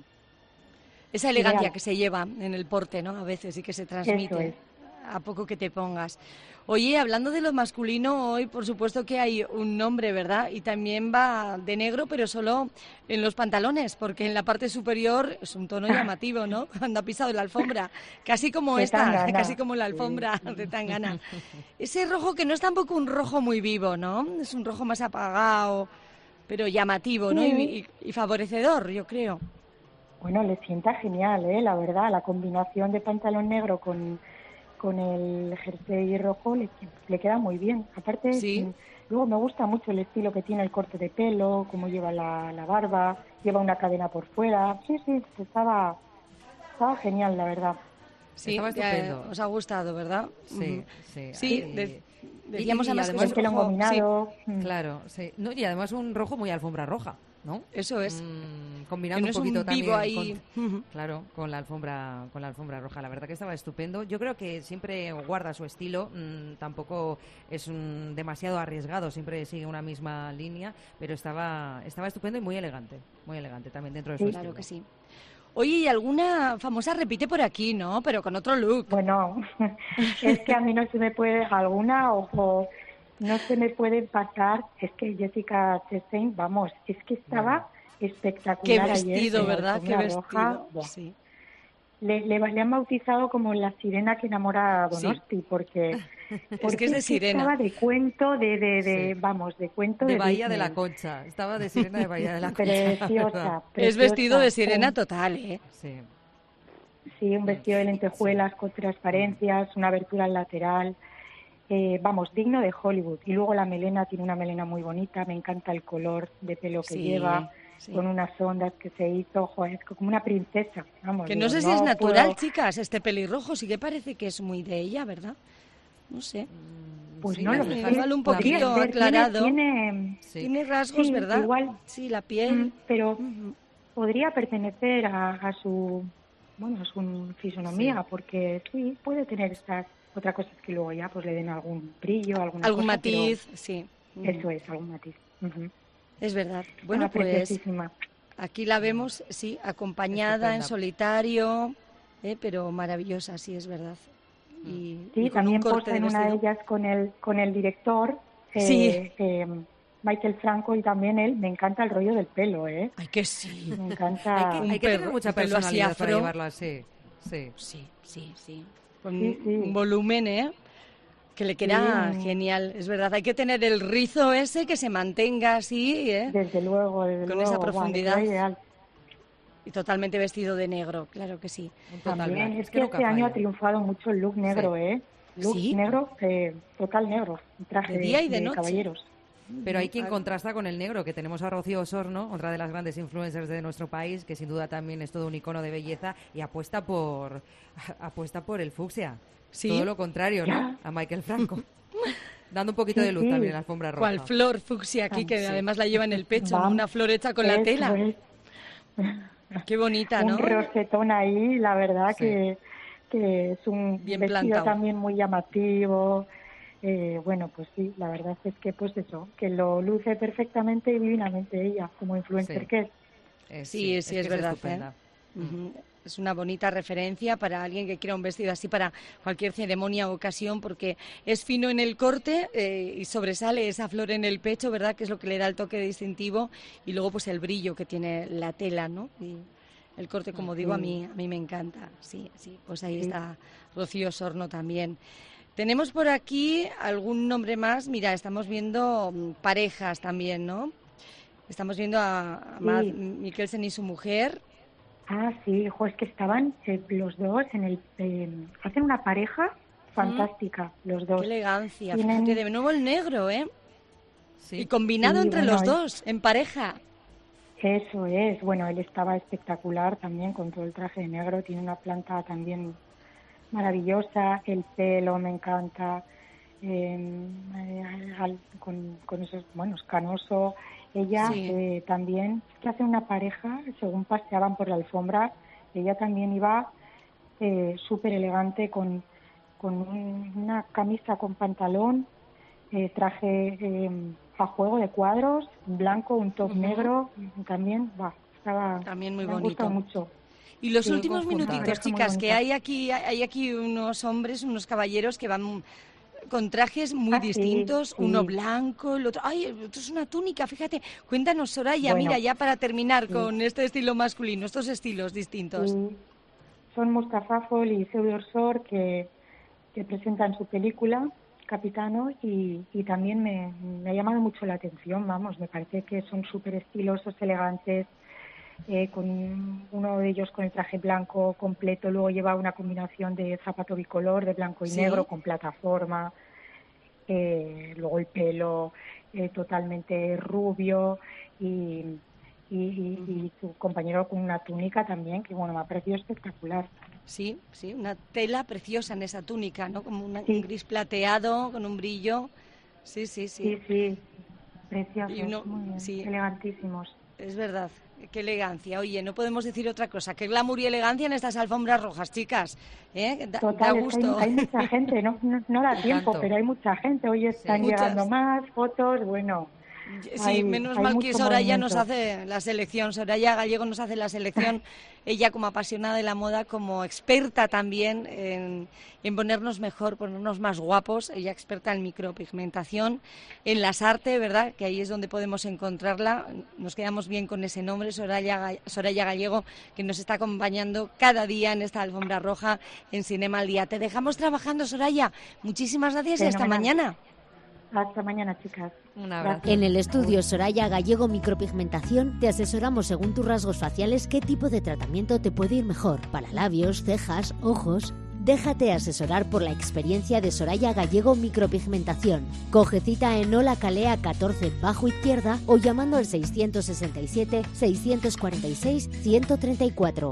Esa elegancia ideal. que se lleva en el porte, ¿no? A veces y que se transmite Eso es. a poco que te pongas. Oye, hablando de lo masculino, hoy por supuesto que hay un nombre, ¿verdad? Y también va de negro, pero solo en los pantalones, porque en la parte superior es un tono llamativo, ¿no? Cuando ha pisado la alfombra, casi como De esta, Tangana. casi como la alfombra de Tangana. Ese rojo que no es tampoco un rojo muy vivo, ¿no? Es un rojo más apagado, pero llamativo, ¿no? Y, y- y favorecedor, yo creo. Bueno, le sienta genial, ¿eh? La verdad, la combinación de pantalón negro con, con el jersey rojo le, le queda muy bien. Aparte, Sí. mm, luego me gusta mucho el estilo que tiene el corte de pelo, cómo lleva la, la barba, lleva una cadena por fuera. Sí, sí, estaba, estaba genial, la verdad. Sí, Estaba ya, estupendo. os ha gustado, ¿verdad? Sí, Ujú. sí. Sí, y- de- y- decíamos y además que además es El pelo rojo, engominado. mm. Claro, sí. No, y además un rojo muy alfombra roja, ¿no? Eso es. Mm, Que combinando no es un poquito un vivo también ahí. con, Ujú. claro, con la alfombra con la alfombra roja. La verdad que estaba estupendo. Yo creo que siempre guarda su estilo, mm, tampoco es un demasiado arriesgado, siempre sigue una misma línea, pero estaba estaba estupendo y muy elegante, muy elegante también dentro de su Sí. estilo. Claro que sí. Oye, y alguna famosa repite por aquí, ¿no? Pero con otro look. Bueno, es que a mí no se me puede dejar alguna, ojo, no se me puede pasar. Es que Jessica Chastain, vamos, es que estaba Qué espectacular ayer vestido, en la ¿verdad? Qué alfombra roja. vestido. Buah. Sí. Le, le, le han bautizado como la sirena que enamora a Sí. Donosti, porque, porque que es de sirena. estaba de cuento, de, de, de Sí. vamos, de cuento De de Bahía de Disney. la Concha, estaba de sirena de Bahía de la Concha. la Preciosa, verdad. preciosa. Es vestido de sirena Un- total, ¿eh? Sí. Sí, un vestido de lentejuelas con transparencias, una abertura al lateral. Eh, vamos, digno de Hollywood. Y luego la melena, tiene una melena muy bonita, me encanta el color de pelo que Sí, lleva, sí. con unas ondas que se hizo, joder, es como una princesa. Vamos, Que digo, no sé si es puedo- natural, chicas, este pelirrojo. Sí que parece que es muy de ella, ¿verdad? No sé. Pues Sí, no la lo verdad. sé. Igual un Podría poquito ser, tiene- aclarado. Tiene, Sí. Tiene rasgos, Sí, ¿verdad? igual. Sí, la piel. mm, pero Ujú. podría pertenecer a, a su, bueno, a su fisonomía, Sí. porque sí, puede tener estas otra cosa es que luego ya pues le den algún brillo, alguna Algún cosa, pero matiz, sí. Eso es, algún matiz. Ujú. Es verdad. Bueno, Estaba pues preciosísima. aquí la vemos, sí, acompañada, en Estupenda. solitario, eh, pero maravillosa, sí, es verdad. Y, Sí, y con también un corte posa de en una de vestido. ellas con el con el director, eh, Sí. eh, Michael Franco, y también él. Me encanta el rollo del pelo, ¿eh? Ay, que sí. Me encanta. Hay que, Un hay que tener perro- mucha un pelo así personalidad para afro. llevarlo así. Sí. Sí, sí, sí. Con Sí, sí. un volumen, ¿eh? Que le queda Sí. genial, es verdad. Hay que tener el rizo ese que se mantenga así, ¿eh? Desde luego, desde Con luego. esa Buah, le profundidad. queda ideal. Y totalmente vestido de negro, claro que sí. Un total También black. es que nunca este año ha falla. triunfado mucho el look negro, ¿eh? Look ¿Sí? negro, eh, total negro. Un traje De día y de noche. caballeros. Pero hay quien contrasta con el negro, que tenemos a Rocío Osorno, otra de las grandes influencers de nuestro país, que sin duda también es todo un icono de belleza y apuesta por apuesta por el fucsia. ¿Sí? Todo lo contrario, ¿no? Ya. A Michael Franco. Dando un poquito Sí, de luz sí. también en la alfombra roja. Cual flor fucsia aquí, que Sí. además la lleva en el pecho, ¿no? Vamos, Una flor hecha con la Eso tela. es. Qué bonita, Un ¿no? rosetón ahí, la verdad Sí. que, que es un Bien vestido plantado. también muy llamativo. Eh, bueno, pues sí, la verdad es que pues eso, que lo luce perfectamente y divinamente ella, como influencer Sí. que es. Eh, Sí, sí, es que verdad, estupenda. Ujú. Es una bonita referencia para alguien que quiera un vestido así para cualquier ceremonia o ocasión, porque es fino en el corte eh, y sobresale esa flor en el pecho, ¿verdad? Que es lo que le da el toque distintivo, y luego pues el brillo que tiene la tela, ¿no? Y el corte, como digo, a mí a mí me encanta. Sí, sí, pues ahí Sí. está Rocío Osorno también. Tenemos por aquí algún nombre más. Mira, estamos viendo mm, parejas también, ¿no? Estamos viendo a, a Matt Sí. Mikkelsen y su mujer. Ah, sí, hijo, es que estaban eh, los dos en el... Eh, hacen una pareja fantástica, mm. los dos. Qué elegancia, Tienen... fíjate, de nuevo el negro, ¿eh? Sí. Y combinado sí, entre bueno, los dos, en pareja. Eso es, bueno, él estaba espectacular también con todo el traje de negro, tiene una planta también maravillosa, el pelo me encanta, eh, eh, con, con esos, bueno, es canoso. Ella sí. eh, también, es que hace una pareja, según paseaban por la alfombra, ella también iba eh, súper elegante con, con un, una camisa con pantalón, eh, traje eh, a juego de cuadros, blanco, un top uh-huh. negro, también, va, estaba, también muy me bonito. Me mucho. Y los sí, últimos minutitos, chicas, que hay aquí, hay aquí unos hombres, unos caballeros que van con trajes muy ah, distintos, sí, sí. uno blanco, el otro, ay, el otro es una túnica, fíjate. Cuéntanos, Soraya, bueno, mira, ya para terminar sí. con este estilo masculino, estos estilos distintos. Sí. Son Mustafa Fall y Seu Orsor que, que presentan su película, Capitano, y, y también me, me ha llamado mucho la atención, vamos, me parece que son súper estilosos, elegantes, eh, con uno de ellos con el traje blanco completo, luego lleva una combinación de zapato bicolor, de blanco y ¿sí? negro, con plataforma, eh, luego el pelo eh, totalmente rubio y, y, y, y su compañero con una túnica también, que bueno, me ha parecido espectacular. Sí, sí, una tela preciosa en esa túnica, ¿no? Como una, sí. un gris plateado con un brillo. Sí, sí, sí. Sí, sí, preciosos, uno, muy bien, sí. elegantísimos. Es verdad, qué elegancia. Oye, no podemos decir otra cosa, qué glamour y elegancia en estas alfombras rojas, chicas. ¿Eh? Da, Total, da gusto. Hay, hay mucha gente, no, no, no da tiempo, pero hay mucha gente. Hoy están sí, llegando más fotos, bueno... Sí, hay, menos hay mal que Soraya movimiento. Nos hace la selección, Soraya Gallego nos hace la selección, ella como apasionada de la moda, como experta también en, en ponernos mejor, ponernos más guapos, ella experta en micropigmentación, en las artes, ¿verdad? Que ahí es donde podemos encontrarla, nos quedamos bien con ese nombre, Soraya, Soraya Gallego, que nos está acompañando cada día en esta alfombra roja en Cinema al Día. Te dejamos trabajando, Soraya, muchísimas gracias y hasta mañana. Hasta mañana, chicas. Un abrazo. En el estudio Soraya Gallego Micropigmentación te asesoramos según tus rasgos faciales qué tipo de tratamiento te puede ir mejor para labios, cejas, ojos. Déjate asesorar por la experiencia de Soraya Gallego Micropigmentación. Coge cita en Ola Calea catorce bajo izquierda o llamando al seiscientos sesenta y siete, seiscientos cuarenta y seis, ciento treinta y cuatro.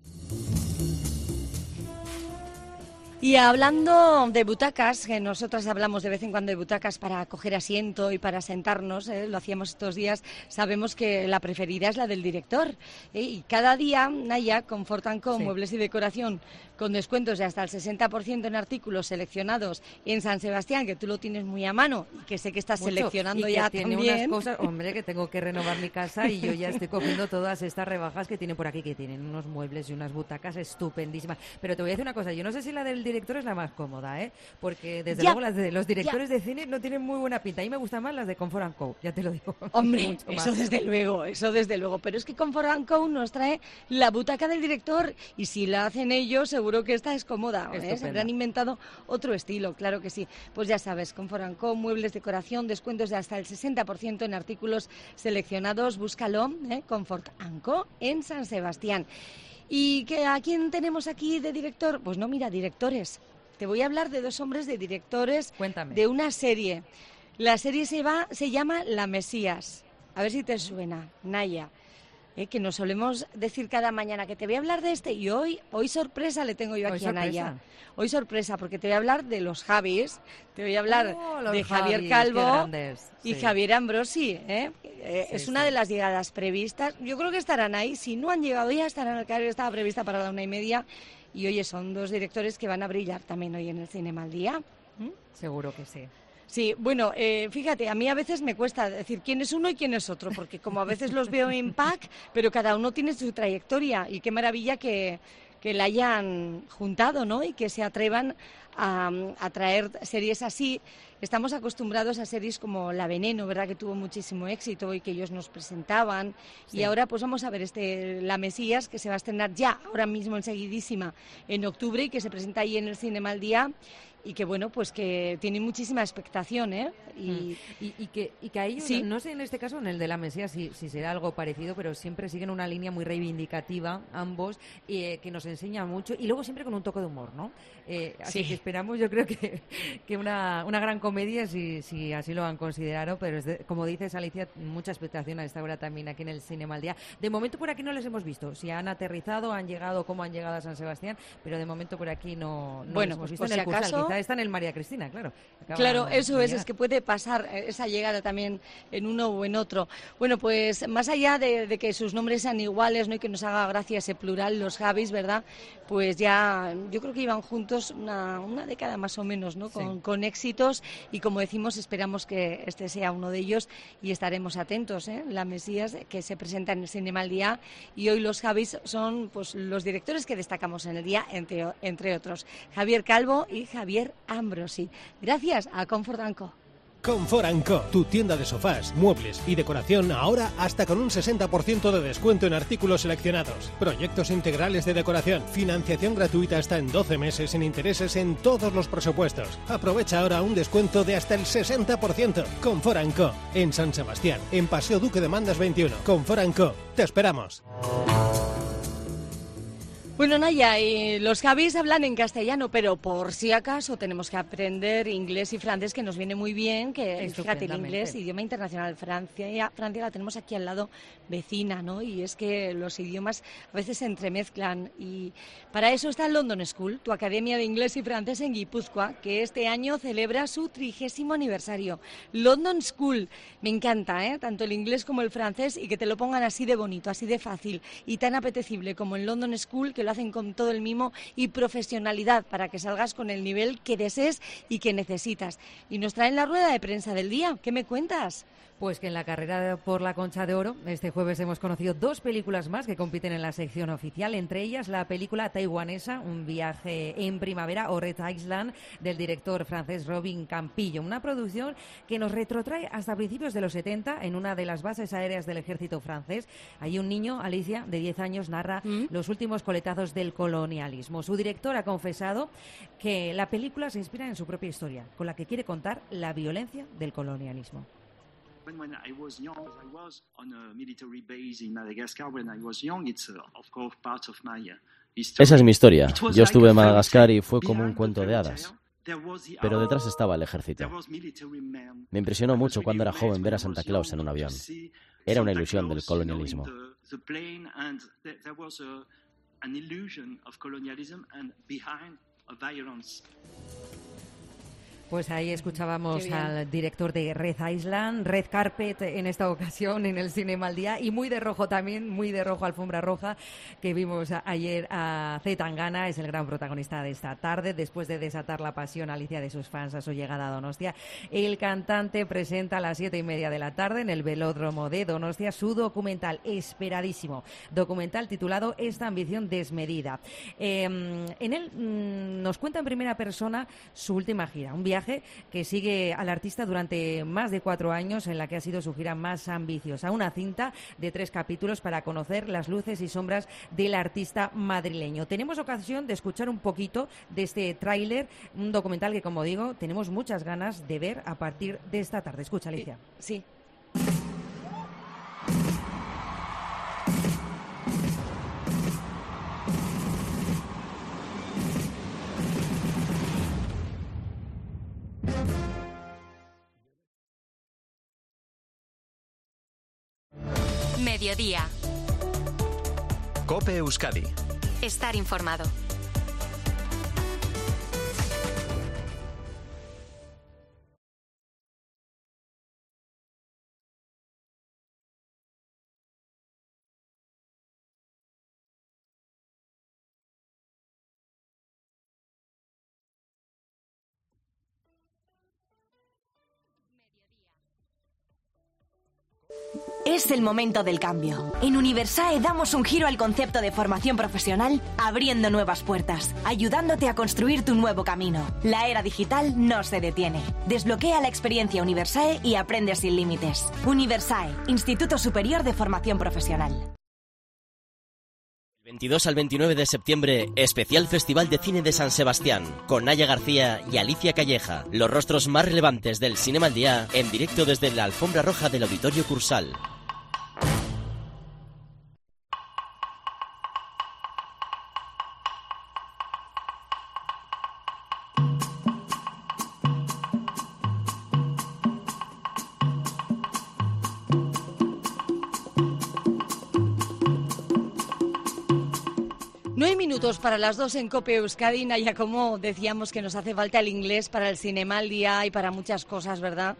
Y hablando de butacas, que nosotras hablamos de vez en cuando de butacas para coger asiento y para sentarnos, ¿eh? Lo hacíamos estos días, sabemos que la preferida es la del director. ¿eh? Y cada día, Naya, con Fort and Co, sí. muebles y decoración, con descuentos de hasta el sesenta por ciento en artículos seleccionados en San Sebastián, que tú lo tienes muy a mano y que sé que estás Mucho. seleccionando y que ya tiene también. Unas cosas, hombre, que tengo que renovar mi casa y yo ya estoy cogiendo todas estas rebajas que tiene por aquí, que tienen unos muebles y unas butacas estupendísimas. Pero te voy a decir una cosa, yo no sé si la del director es la más cómoda, ¿eh? Porque desde ya, luego las de los directores ya. de cine no tienen muy buena pinta. A mí me gustan más las de Comfort and Co, ya te lo digo. Hombre, eso desde luego, eso desde luego. Pero es que Comfort and Co nos trae la butaca del director y si la hacen ellos, seguro que esta es cómoda. ¿eh? Se habrán inventado otro estilo, claro que sí. Pues ya sabes, Comfort and Co, muebles, decoración, descuentos de hasta el sesenta por ciento en artículos seleccionados. Búscalo, ¿eh? Comfort and Co en San Sebastián. ¿Y que a quién tenemos aquí de director? Pues no, mira, directores. Te voy a hablar de dos hombres de directores Cuéntame. de una serie. La serie se, va, se llama La Mesías. A ver si te suena, Naya. Eh, que nos solemos decir cada mañana que te voy a hablar de este. Y hoy, hoy sorpresa le tengo yo aquí a Naya. Hoy sorpresa, porque te voy a hablar de los Javis. Te voy a hablar oh, de Javier Javis, Calvo y sí. Javier Ambrosi. ¿eh? Eh, sí, es una sí. de las llegadas previstas. Yo creo que estarán ahí. Si no han llegado ya, estarán al caer. Estaba prevista para la una y media. Y oye, son dos directores que van a brillar también hoy en el Cinema al Día. ¿Mm? Seguro que sí. Sí, bueno, eh, fíjate, a mí a veces me cuesta decir quién es uno y quién es otro, porque como a veces los veo en pack, pero cada uno tiene su trayectoria y qué maravilla que, que la hayan juntado, ¿no? Y que se atrevan a, a traer series así. Estamos acostumbrados a series como La Veneno, ¿verdad?, que tuvo muchísimo éxito y que ellos nos presentaban. Sí. Y ahora pues vamos a ver este La Mesías, que se va a estrenar ya, ahora mismo enseguidísima, en octubre, y que se presenta ahí en el Cinema al Día. y que bueno, pues que tienen muchísima expectación, ¿eh? Y, mm. y, y, que, y que a ellos, ¿sí? No sé en este caso, en el de la Mesía, si, si será algo parecido, pero siempre siguen una línea muy reivindicativa, ambos, eh, que nos enseña mucho, y luego siempre con un toque de humor, ¿no? Eh, así sí. que esperamos, yo creo que, que una, una gran comedia, si, si así lo han considerado, pero es de, como dices, Alicia, mucha expectación a esta hora también aquí en el Cinema al Día. De momento por aquí no les hemos visto, si han aterrizado, han llegado, cómo han llegado a San Sebastián, pero de momento por aquí no, no bueno, les hemos pues visto. Por en el si acaso... Cursal, quizá está en el María Cristina, claro. Claro, eso es, es que puede pasar esa llegada también en uno o en otro. Bueno, pues más allá de, de que sus nombres sean iguales, ¿no? Y que nos haga gracia ese plural, los Javis, ¿verdad? Pues ya, yo creo que iban juntos una, una década más o menos, ¿no? Con, sí. con éxitos, y como decimos, esperamos que este sea uno de ellos y estaremos atentos, ¿eh? La Mesías, que se presenta en el Cinema al Día, y hoy los Javis son pues los directores que destacamos en el día, entre, entre otros, Javier Calvo y Javier Ambrosi. Gracias a Comfort and Co. Comfort and Co, tu tienda de sofás, muebles y decoración, ahora hasta con un sesenta por ciento de descuento en artículos seleccionados. Proyectos integrales de decoración, financiación gratuita hasta en doce meses sin intereses en todos los presupuestos. Aprovecha ahora un descuento de hasta el sesenta por ciento. Comfort and Co, en San Sebastián, en Paseo Duque de Mandas veintiuno. Comfort and Co, te esperamos. Bueno, Naya, y los Javis hablan en castellano, pero por si acaso tenemos que aprender inglés y francés, que nos viene muy bien, que fíjate, el inglés, idioma internacional, Francia, Francia la tenemos aquí al lado, vecina, ¿no? Y es que los idiomas a veces se entremezclan, y para eso está London School, tu academia de inglés y francés en Guipúzcoa, que este año celebra su trigésimo aniversario. London School, me encanta, ¿eh? Tanto el inglés como el francés, y que te lo pongan así de bonito, así de fácil y tan apetecible como en London School, que lo hacen con todo el mimo y profesionalidad para que salgas con el nivel que desees y que necesitas. Y nos traen la rueda de prensa del día. ¿Qué me cuentas? Pues que en la carrera por la Concha de Oro este jueves hemos conocido dos películas más que compiten en la sección oficial, entre ellas la película taiwanesa Un viaje en primavera o Red Island del director francés Robin Campillo, una producción que nos retrotrae hasta principios de los setenta en una de las bases aéreas del ejército francés. Allí un niño, Alicia, de diez años, narra ¿Mm? los últimos coletazos del colonialismo. Su director ha confesado que la película se inspira en su propia historia, con la que quiere contar la violencia del colonialismo. When I was young, I was on a military base in Madagascar. When I was young, it's uh, of course part of my uh, history. Esa es mi historia. Yo estuve en Madagascar y fue como un cuento de hadas. Pero detrás estaba el ejército. Me impresionó mucho cuando era joven ver a Santa Claus en un avión. Era una ilusión del colonialismo. Pues ahí escuchábamos al director de Red Island, Red Carpet en esta ocasión en el Cinema al Día, y muy de rojo también, muy de rojo alfombra roja, que vimos a, ayer a Z Tangana, es el gran protagonista de esta tarde, después de desatar la pasión, Alicia, de sus fans a su llegada a Donostia. El cantante presenta a las siete y media de la tarde en el Velódromo de Donostia su documental, esperadísimo, documental titulado Esta ambición desmedida. Eh, en él mmm, nos cuenta en primera persona su última gira, un viaje que sigue al artista durante más de cuatro años, en la que ha sido su gira más ambiciosa. Una cinta de tres capítulos para conocer las luces y sombras del artista madrileño. Tenemos ocasión de escuchar un poquito de este tráiler, un documental que, como digo, tenemos muchas ganas de ver a partir de esta tarde. Escucha, Alicia. Sí. Mediodía. COPE Euskadi. Estar informado. Es el momento del cambio. En Universae damos un giro al concepto de formación profesional, abriendo nuevas puertas, ayudándote a construir tu nuevo camino. La era digital no se detiene. Desbloquea la experiencia Universae y aprende sin límites. Universae, Instituto Superior de Formación Profesional. veintidós al veintinueve de septiembre, especial Festival de Cine de San Sebastián, con Naya García y Alicia Calleja, los rostros más relevantes del Cinema al Día, en directo desde la alfombra roja del Auditorio Cursal. No hay minutos para las dos en COPE Euskadi, Naya, como decíamos que nos hace falta el inglés para el Cinema al Día y para muchas cosas, ¿verdad?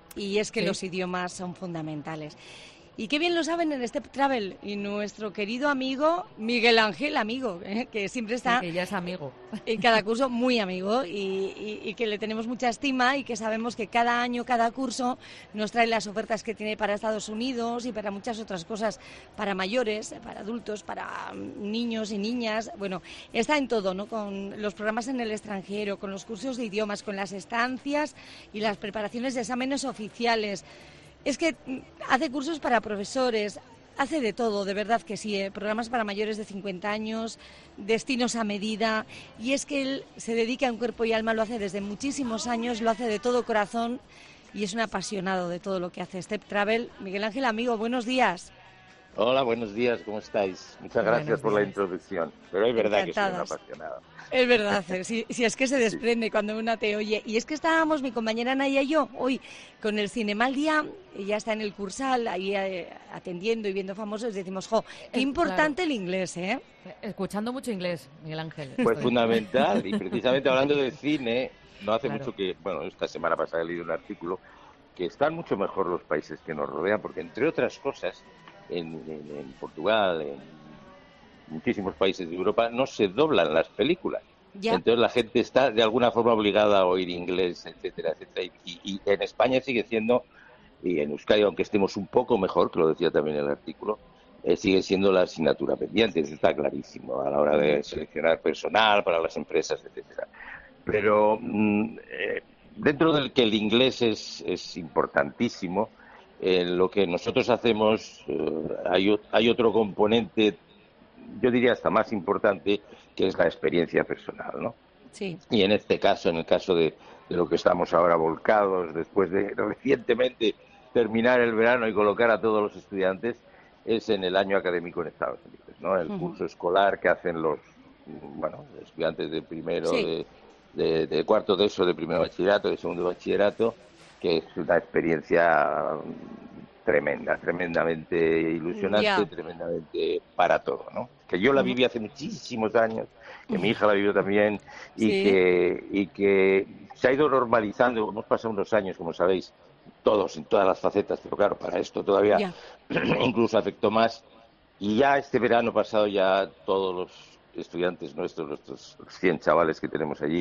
Y es que sí, los idiomas son fundamentales. Y qué bien lo saben en Step Travel y nuestro querido amigo Miguel Ángel, amigo, ¿eh? que siempre está... Sí, que ya es amigo. En cada curso, muy amigo, y, y, y que le tenemos mucha estima y que sabemos que cada año, cada curso nos trae las ofertas que tiene para Estados Unidos y para muchas otras cosas, para mayores, para adultos, para niños y niñas. Bueno, está en todo, ¿no? Con los programas en el extranjero, con los cursos de idiomas, con las estancias y las preparaciones de exámenes oficiales. Es que hace cursos para profesores, hace de todo, de verdad que sí, ¿eh? Programas para mayores de cincuenta años, destinos a medida, y es que él se dedica en cuerpo y alma, lo hace desde muchísimos años, lo hace de todo corazón y es un apasionado de todo lo que hace Step Travel. Miguel Ángel, amigo, buenos días. Hola, buenos días, ¿cómo estáis? Muchas gracias por la introducción, pero es verdad que soy un apasionado. Es verdad, si, si es que se desprende cuando una te oye. Y es que estábamos, mi compañera Naya y yo, hoy con el Cinema al Día, ella está en el Cursal, ahí eh, atendiendo y viendo famosos, decimos, jo, qué importante claro. El inglés, ¿eh? Escuchando mucho inglés, Miguel Ángel. Pues fundamental, y precisamente hablando de cine, no hace claro. mucho que, bueno, esta semana pasada he leído un artículo, que están mucho mejor los países que nos rodean, porque entre otras cosas, en, en, en Portugal, en muchísimos países de Europa, no se doblan las películas. Ya. Entonces la gente está de alguna forma obligada a oír inglés, etcétera, etcétera. Y, y en España sigue siendo, y en Euskadi, aunque estemos un poco mejor, que lo decía también el artículo, eh, sigue siendo la asignatura pendiente, eso está clarísimo, a la hora de seleccionar personal para las empresas, etcétera. Pero mm, eh, dentro del que el inglés es, es importantísimo, eh, lo que nosotros hacemos, eh, hay, hay otro componente, yo diría hasta más importante, que es la experiencia personal, ¿no? Sí. Y en este caso, en el caso de, de lo que estamos ahora volcados, después de recientemente terminar el verano y colocar a todos los estudiantes, es en el año académico en Estados Unidos, ¿no? El uh-huh. curso escolar que hacen los, bueno, estudiantes de primero, sí. de, de, de cuarto de eso, de primer bachillerato, de segundo bachillerato, que es una experiencia tremenda, tremendamente ilusionante, yeah. tremendamente para todo, ¿no? Que yo la viví hace muchísimos años, que mi hija la vivió también, y, sí. que, y que se ha ido normalizando. Hemos pasado unos años, como sabéis, todos, en todas las facetas, pero claro, para esto todavía yeah. incluso afectó más. Y ya este verano pasado, ya todos los estudiantes nuestros, nuestros cien chavales que tenemos allí,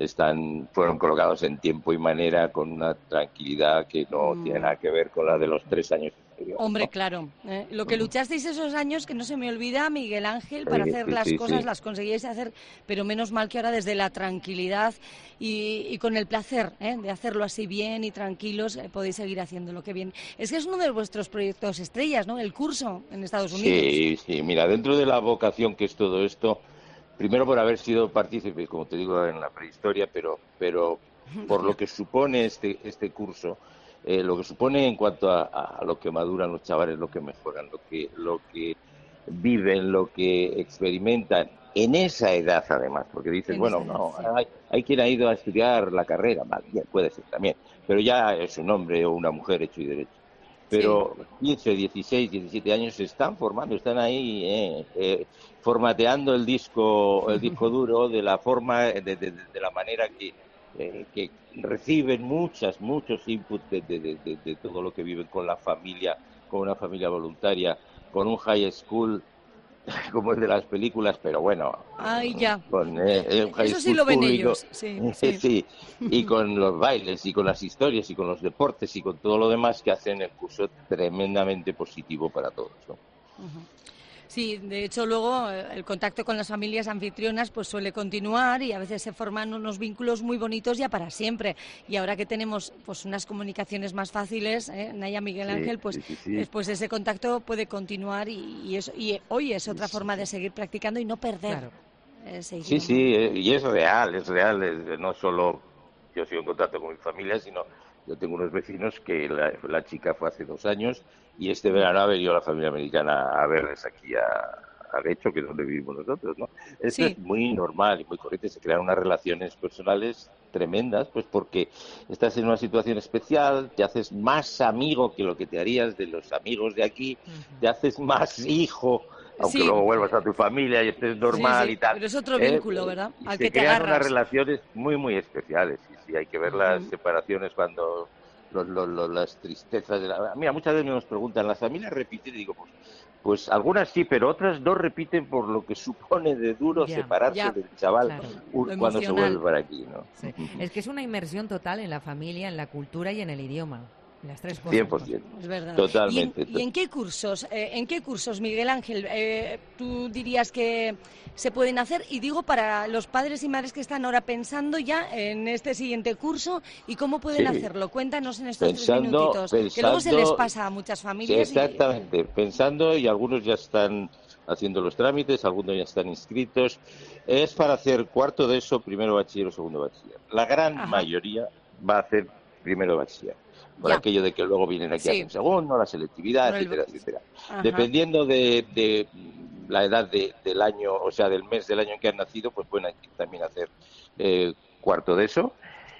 están fueron colocados en tiempo y manera con una tranquilidad que no mm. tiene nada que ver con la de los tres años anteriores. Hombre, ¿no? claro. ¿eh? Lo que luchasteis esos años, que no se me olvida, Miguel Ángel, para sí, hacer sí, las sí, cosas, sí. las conseguíais hacer, pero menos mal que ahora desde la tranquilidad y, y con el placer ¿eh? de hacerlo así bien y tranquilos, eh, podéis seguir haciéndolo, qué bien. Es que es uno de vuestros proyectos estrellas, ¿no? El curso en Estados Unidos. Sí, sí. Mira, dentro de la vocación que es todo esto, primero por haber sido partícipe, como te digo, en la prehistoria, pero pero por lo que supone este este curso, eh, lo que supone en cuanto a, a lo que maduran los chavales, lo que mejoran, lo que lo que viven, lo que experimentan en esa edad, además, porque dices, en bueno, no, sí. hay, hay quien ha ido a estudiar la carrera, mal, bien, puede ser también, pero ya es un hombre o una mujer hecho y derecho. Pero sí. quince, dieciséis, diecisiete años se están formando, están ahí eh, eh, formateando el disco el disco duro de la forma, de, de, de la manera que, eh, que reciben muchas, muchos inputs de, de, de, de todo lo que viven con la familia, con una familia voluntaria, con un high school como el de las películas, pero bueno, Ay, ya. con eh, un high Eso school sí lo ven público, ellos, sí, sí. sí, y con los bailes y con las historias y con los deportes y con todo lo demás que hacen el curso tremendamente positivo para todos, ¿no? Uh-huh. Sí, de hecho luego el contacto con las familias anfitrionas pues suele continuar y a veces se forman unos vínculos muy bonitos ya para siempre. Y ahora que tenemos pues unas comunicaciones más fáciles, ¿eh? Naya, Miguel Ángel, pues sí, sí, sí. después ese contacto puede continuar y, y, eso, y hoy es otra forma de seguir practicando y no perder. Claro. Eh, seguir, sí, sí, eh, y es real, es real, es, no solo yo sigo en contacto con mi familia, sino yo tengo unos vecinos que la, la chica fue hace dos años y este verano ha venido la familia americana a verles aquí a, a Guecho, que es donde vivimos nosotros, ¿no? Esto Sí. es muy normal y muy correcto, se crean unas relaciones personales tremendas, pues porque estás en una situación especial, te haces más amigo que lo que te harías de los amigos de aquí, te haces más hijo, aunque Sí. luego vuelvas a tu familia y estés normal Sí, sí, y tal. pero es otro Eh, vínculo, ¿verdad? y Al se que te crean agarras. unas relaciones muy, muy especiales. Y sí, hay que ver las separaciones cuando los, los- los- las tristezas. De la... Mira, muchas veces nos preguntan, ¿las familias repiten? Y digo, pues, pues algunas sí, pero otras no repiten por lo que supone de duro Ya, separarse ya, del chaval claro. un- Lo cuando se emocional. vuelve para aquí, ¿no? Sí. Es que es una inmersión total en la familia, en la cultura y en el idioma. Las tres cosas. cien por ciento. Es verdad. Totalmente. ¿Y en, y en qué cursos, eh, en qué cursos, Miguel Ángel, eh, tú dirías que se pueden hacer? Y digo para los padres y madres que están ahora pensando ya en este siguiente curso y cómo pueden Sí. hacerlo. Cuéntanos en estos Pensando- tres minutitos, que luego se les pensando- pasa a muchas Sí, familias. y- exactamente, pensando y algunos ya están haciendo los trámites, algunos ya están inscritos. Es para hacer cuarto de eso, primero bachiller o segundo bachiller. La gran Ajá. mayoría va a hacer primero bachiller, por Ya. aquello de que luego vienen aquí Sí. a hacer segundo, la selectividad, Por el- etcétera, etcétera. Ajá. Dependiendo de, de la edad de- del año, o sea, del mes del año en que han nacido, pues pueden aquí también hacer eh, cuarto de eso.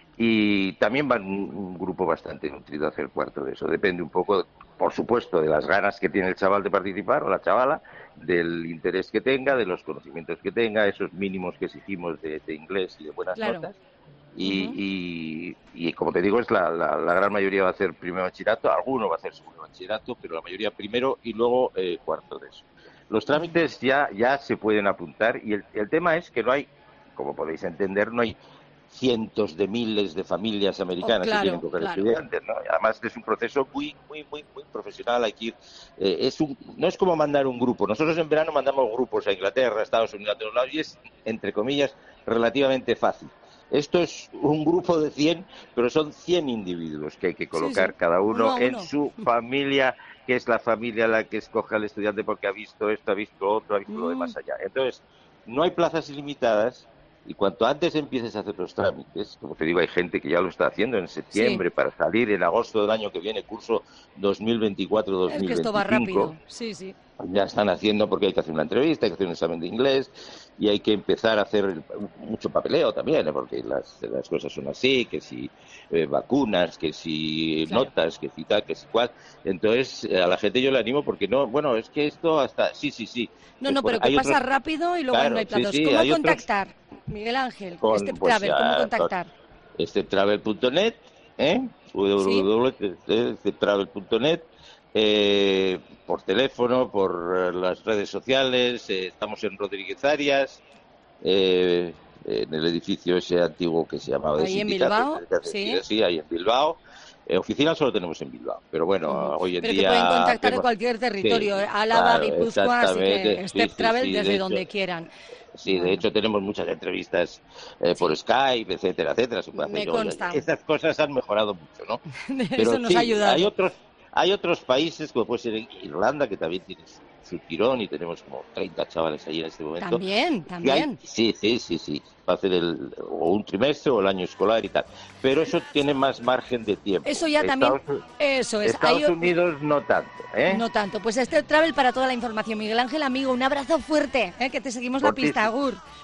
Y también van un, un grupo bastante nutrido a hacer cuarto de eso. Depende un poco, por supuesto, de las ganas que tiene el chaval de participar o la chavala, del interés que tenga, de los conocimientos que tenga, esos mínimos que exigimos de, de inglés y de buenas Claro. notas. Y, y, y, como te digo, es la, la, la gran mayoría va a hacer primero bachillerato, alguno va a hacer segundo bachillerato, pero la mayoría primero y luego eh, cuarto de eso. Los trámites ya, ya se pueden apuntar y el, el tema es que no hay, como podéis entender, no hay cientos de miles de familias americanas Oh, claro, que tienen que coger claro. estudiantes, ¿no? Además es un proceso muy, muy, muy, muy profesional. Hay que ir, eh, es un, no es como mandar un grupo. Nosotros en verano mandamos grupos a Inglaterra, a Estados Unidos, a todos lados y es, entre comillas, relativamente fácil. Esto es un grupo de cien, pero son cien individuos que hay que colocar Sí, sí. cada uno, Uno a en uno. su familia, que es la familia la que escoge al estudiante porque ha visto esto, ha visto otro, ha visto lo de más allá. Entonces, no hay plazas ilimitadas y cuanto antes empieces a hacer los trámites, como te digo, hay gente que ya lo está haciendo en septiembre Sí. para salir en agosto del año que viene, curso dos mil veinticuatro dos Es mil que esto va veinticinco. rápido. Sí, sí. Ya están haciendo porque hay que hacer una entrevista, hay que hacer un examen de inglés y hay que empezar a hacer el- mucho papeleo también, ¿eh? Porque las, las cosas son así, que si eh, vacunas, que si Claro. notas, que si tal, que si cual. Entonces, eh, a la gente yo le animo porque no, bueno, es que esto hasta, sí, sí, sí. No, Eh, no, por- pero que hay pasa otros- rápido y luego Claro, no hay sí, plazos. sí, ¿Cómo hay otros- contactar, Miguel Ángel? Con, Step pues, Travel, ya, ¿cómo con contactar? steptravel punto net, ¿eh? w w w punto steptravel punto net, eh, por teléfono, por eh, las redes sociales, eh, estamos en Rodríguez Arias, eh, en el edificio ese antiguo que se llamaba de Ahí en sindicatos, Bilbao, de- sí. sí, ahí en Bilbao. Eh, oficina solo tenemos en Bilbao, pero bueno, Ujú. hoy en Pero día... que pueden contactar de hacemos- cualquier territorio, Sí, ¿eh? Álava, claro, Guipúzcoa, así que exactamente. Step Sí, sí, Travel sí, desde de donde hecho- quieran. Sí, de hecho tenemos muchas entrevistas eh, por Skype, etcétera, etcétera. Se puede Me hacer yo- consta. Estas cosas han mejorado mucho, ¿no? Eso nos sí, ha ayudado. hay otros, hay otros países, como puede ser Irlanda, que también tiene su, su tirón y tenemos como treinta chavales allí en este momento. También, Que hay- también. sí, sí, sí, sí. Va a hacer el, o un trimestre o el año escolar y tal. Pero eso tiene más margen de tiempo. Eso ya también, Estados, eso es. Estados Hay- Unidos no tanto, ¿eh? No tanto. Pues Step Travel para toda la información. Miguel Ángel, amigo, un abrazo fuerte, ¿eh? Que te seguimos la Fortísimo. pista, Agur.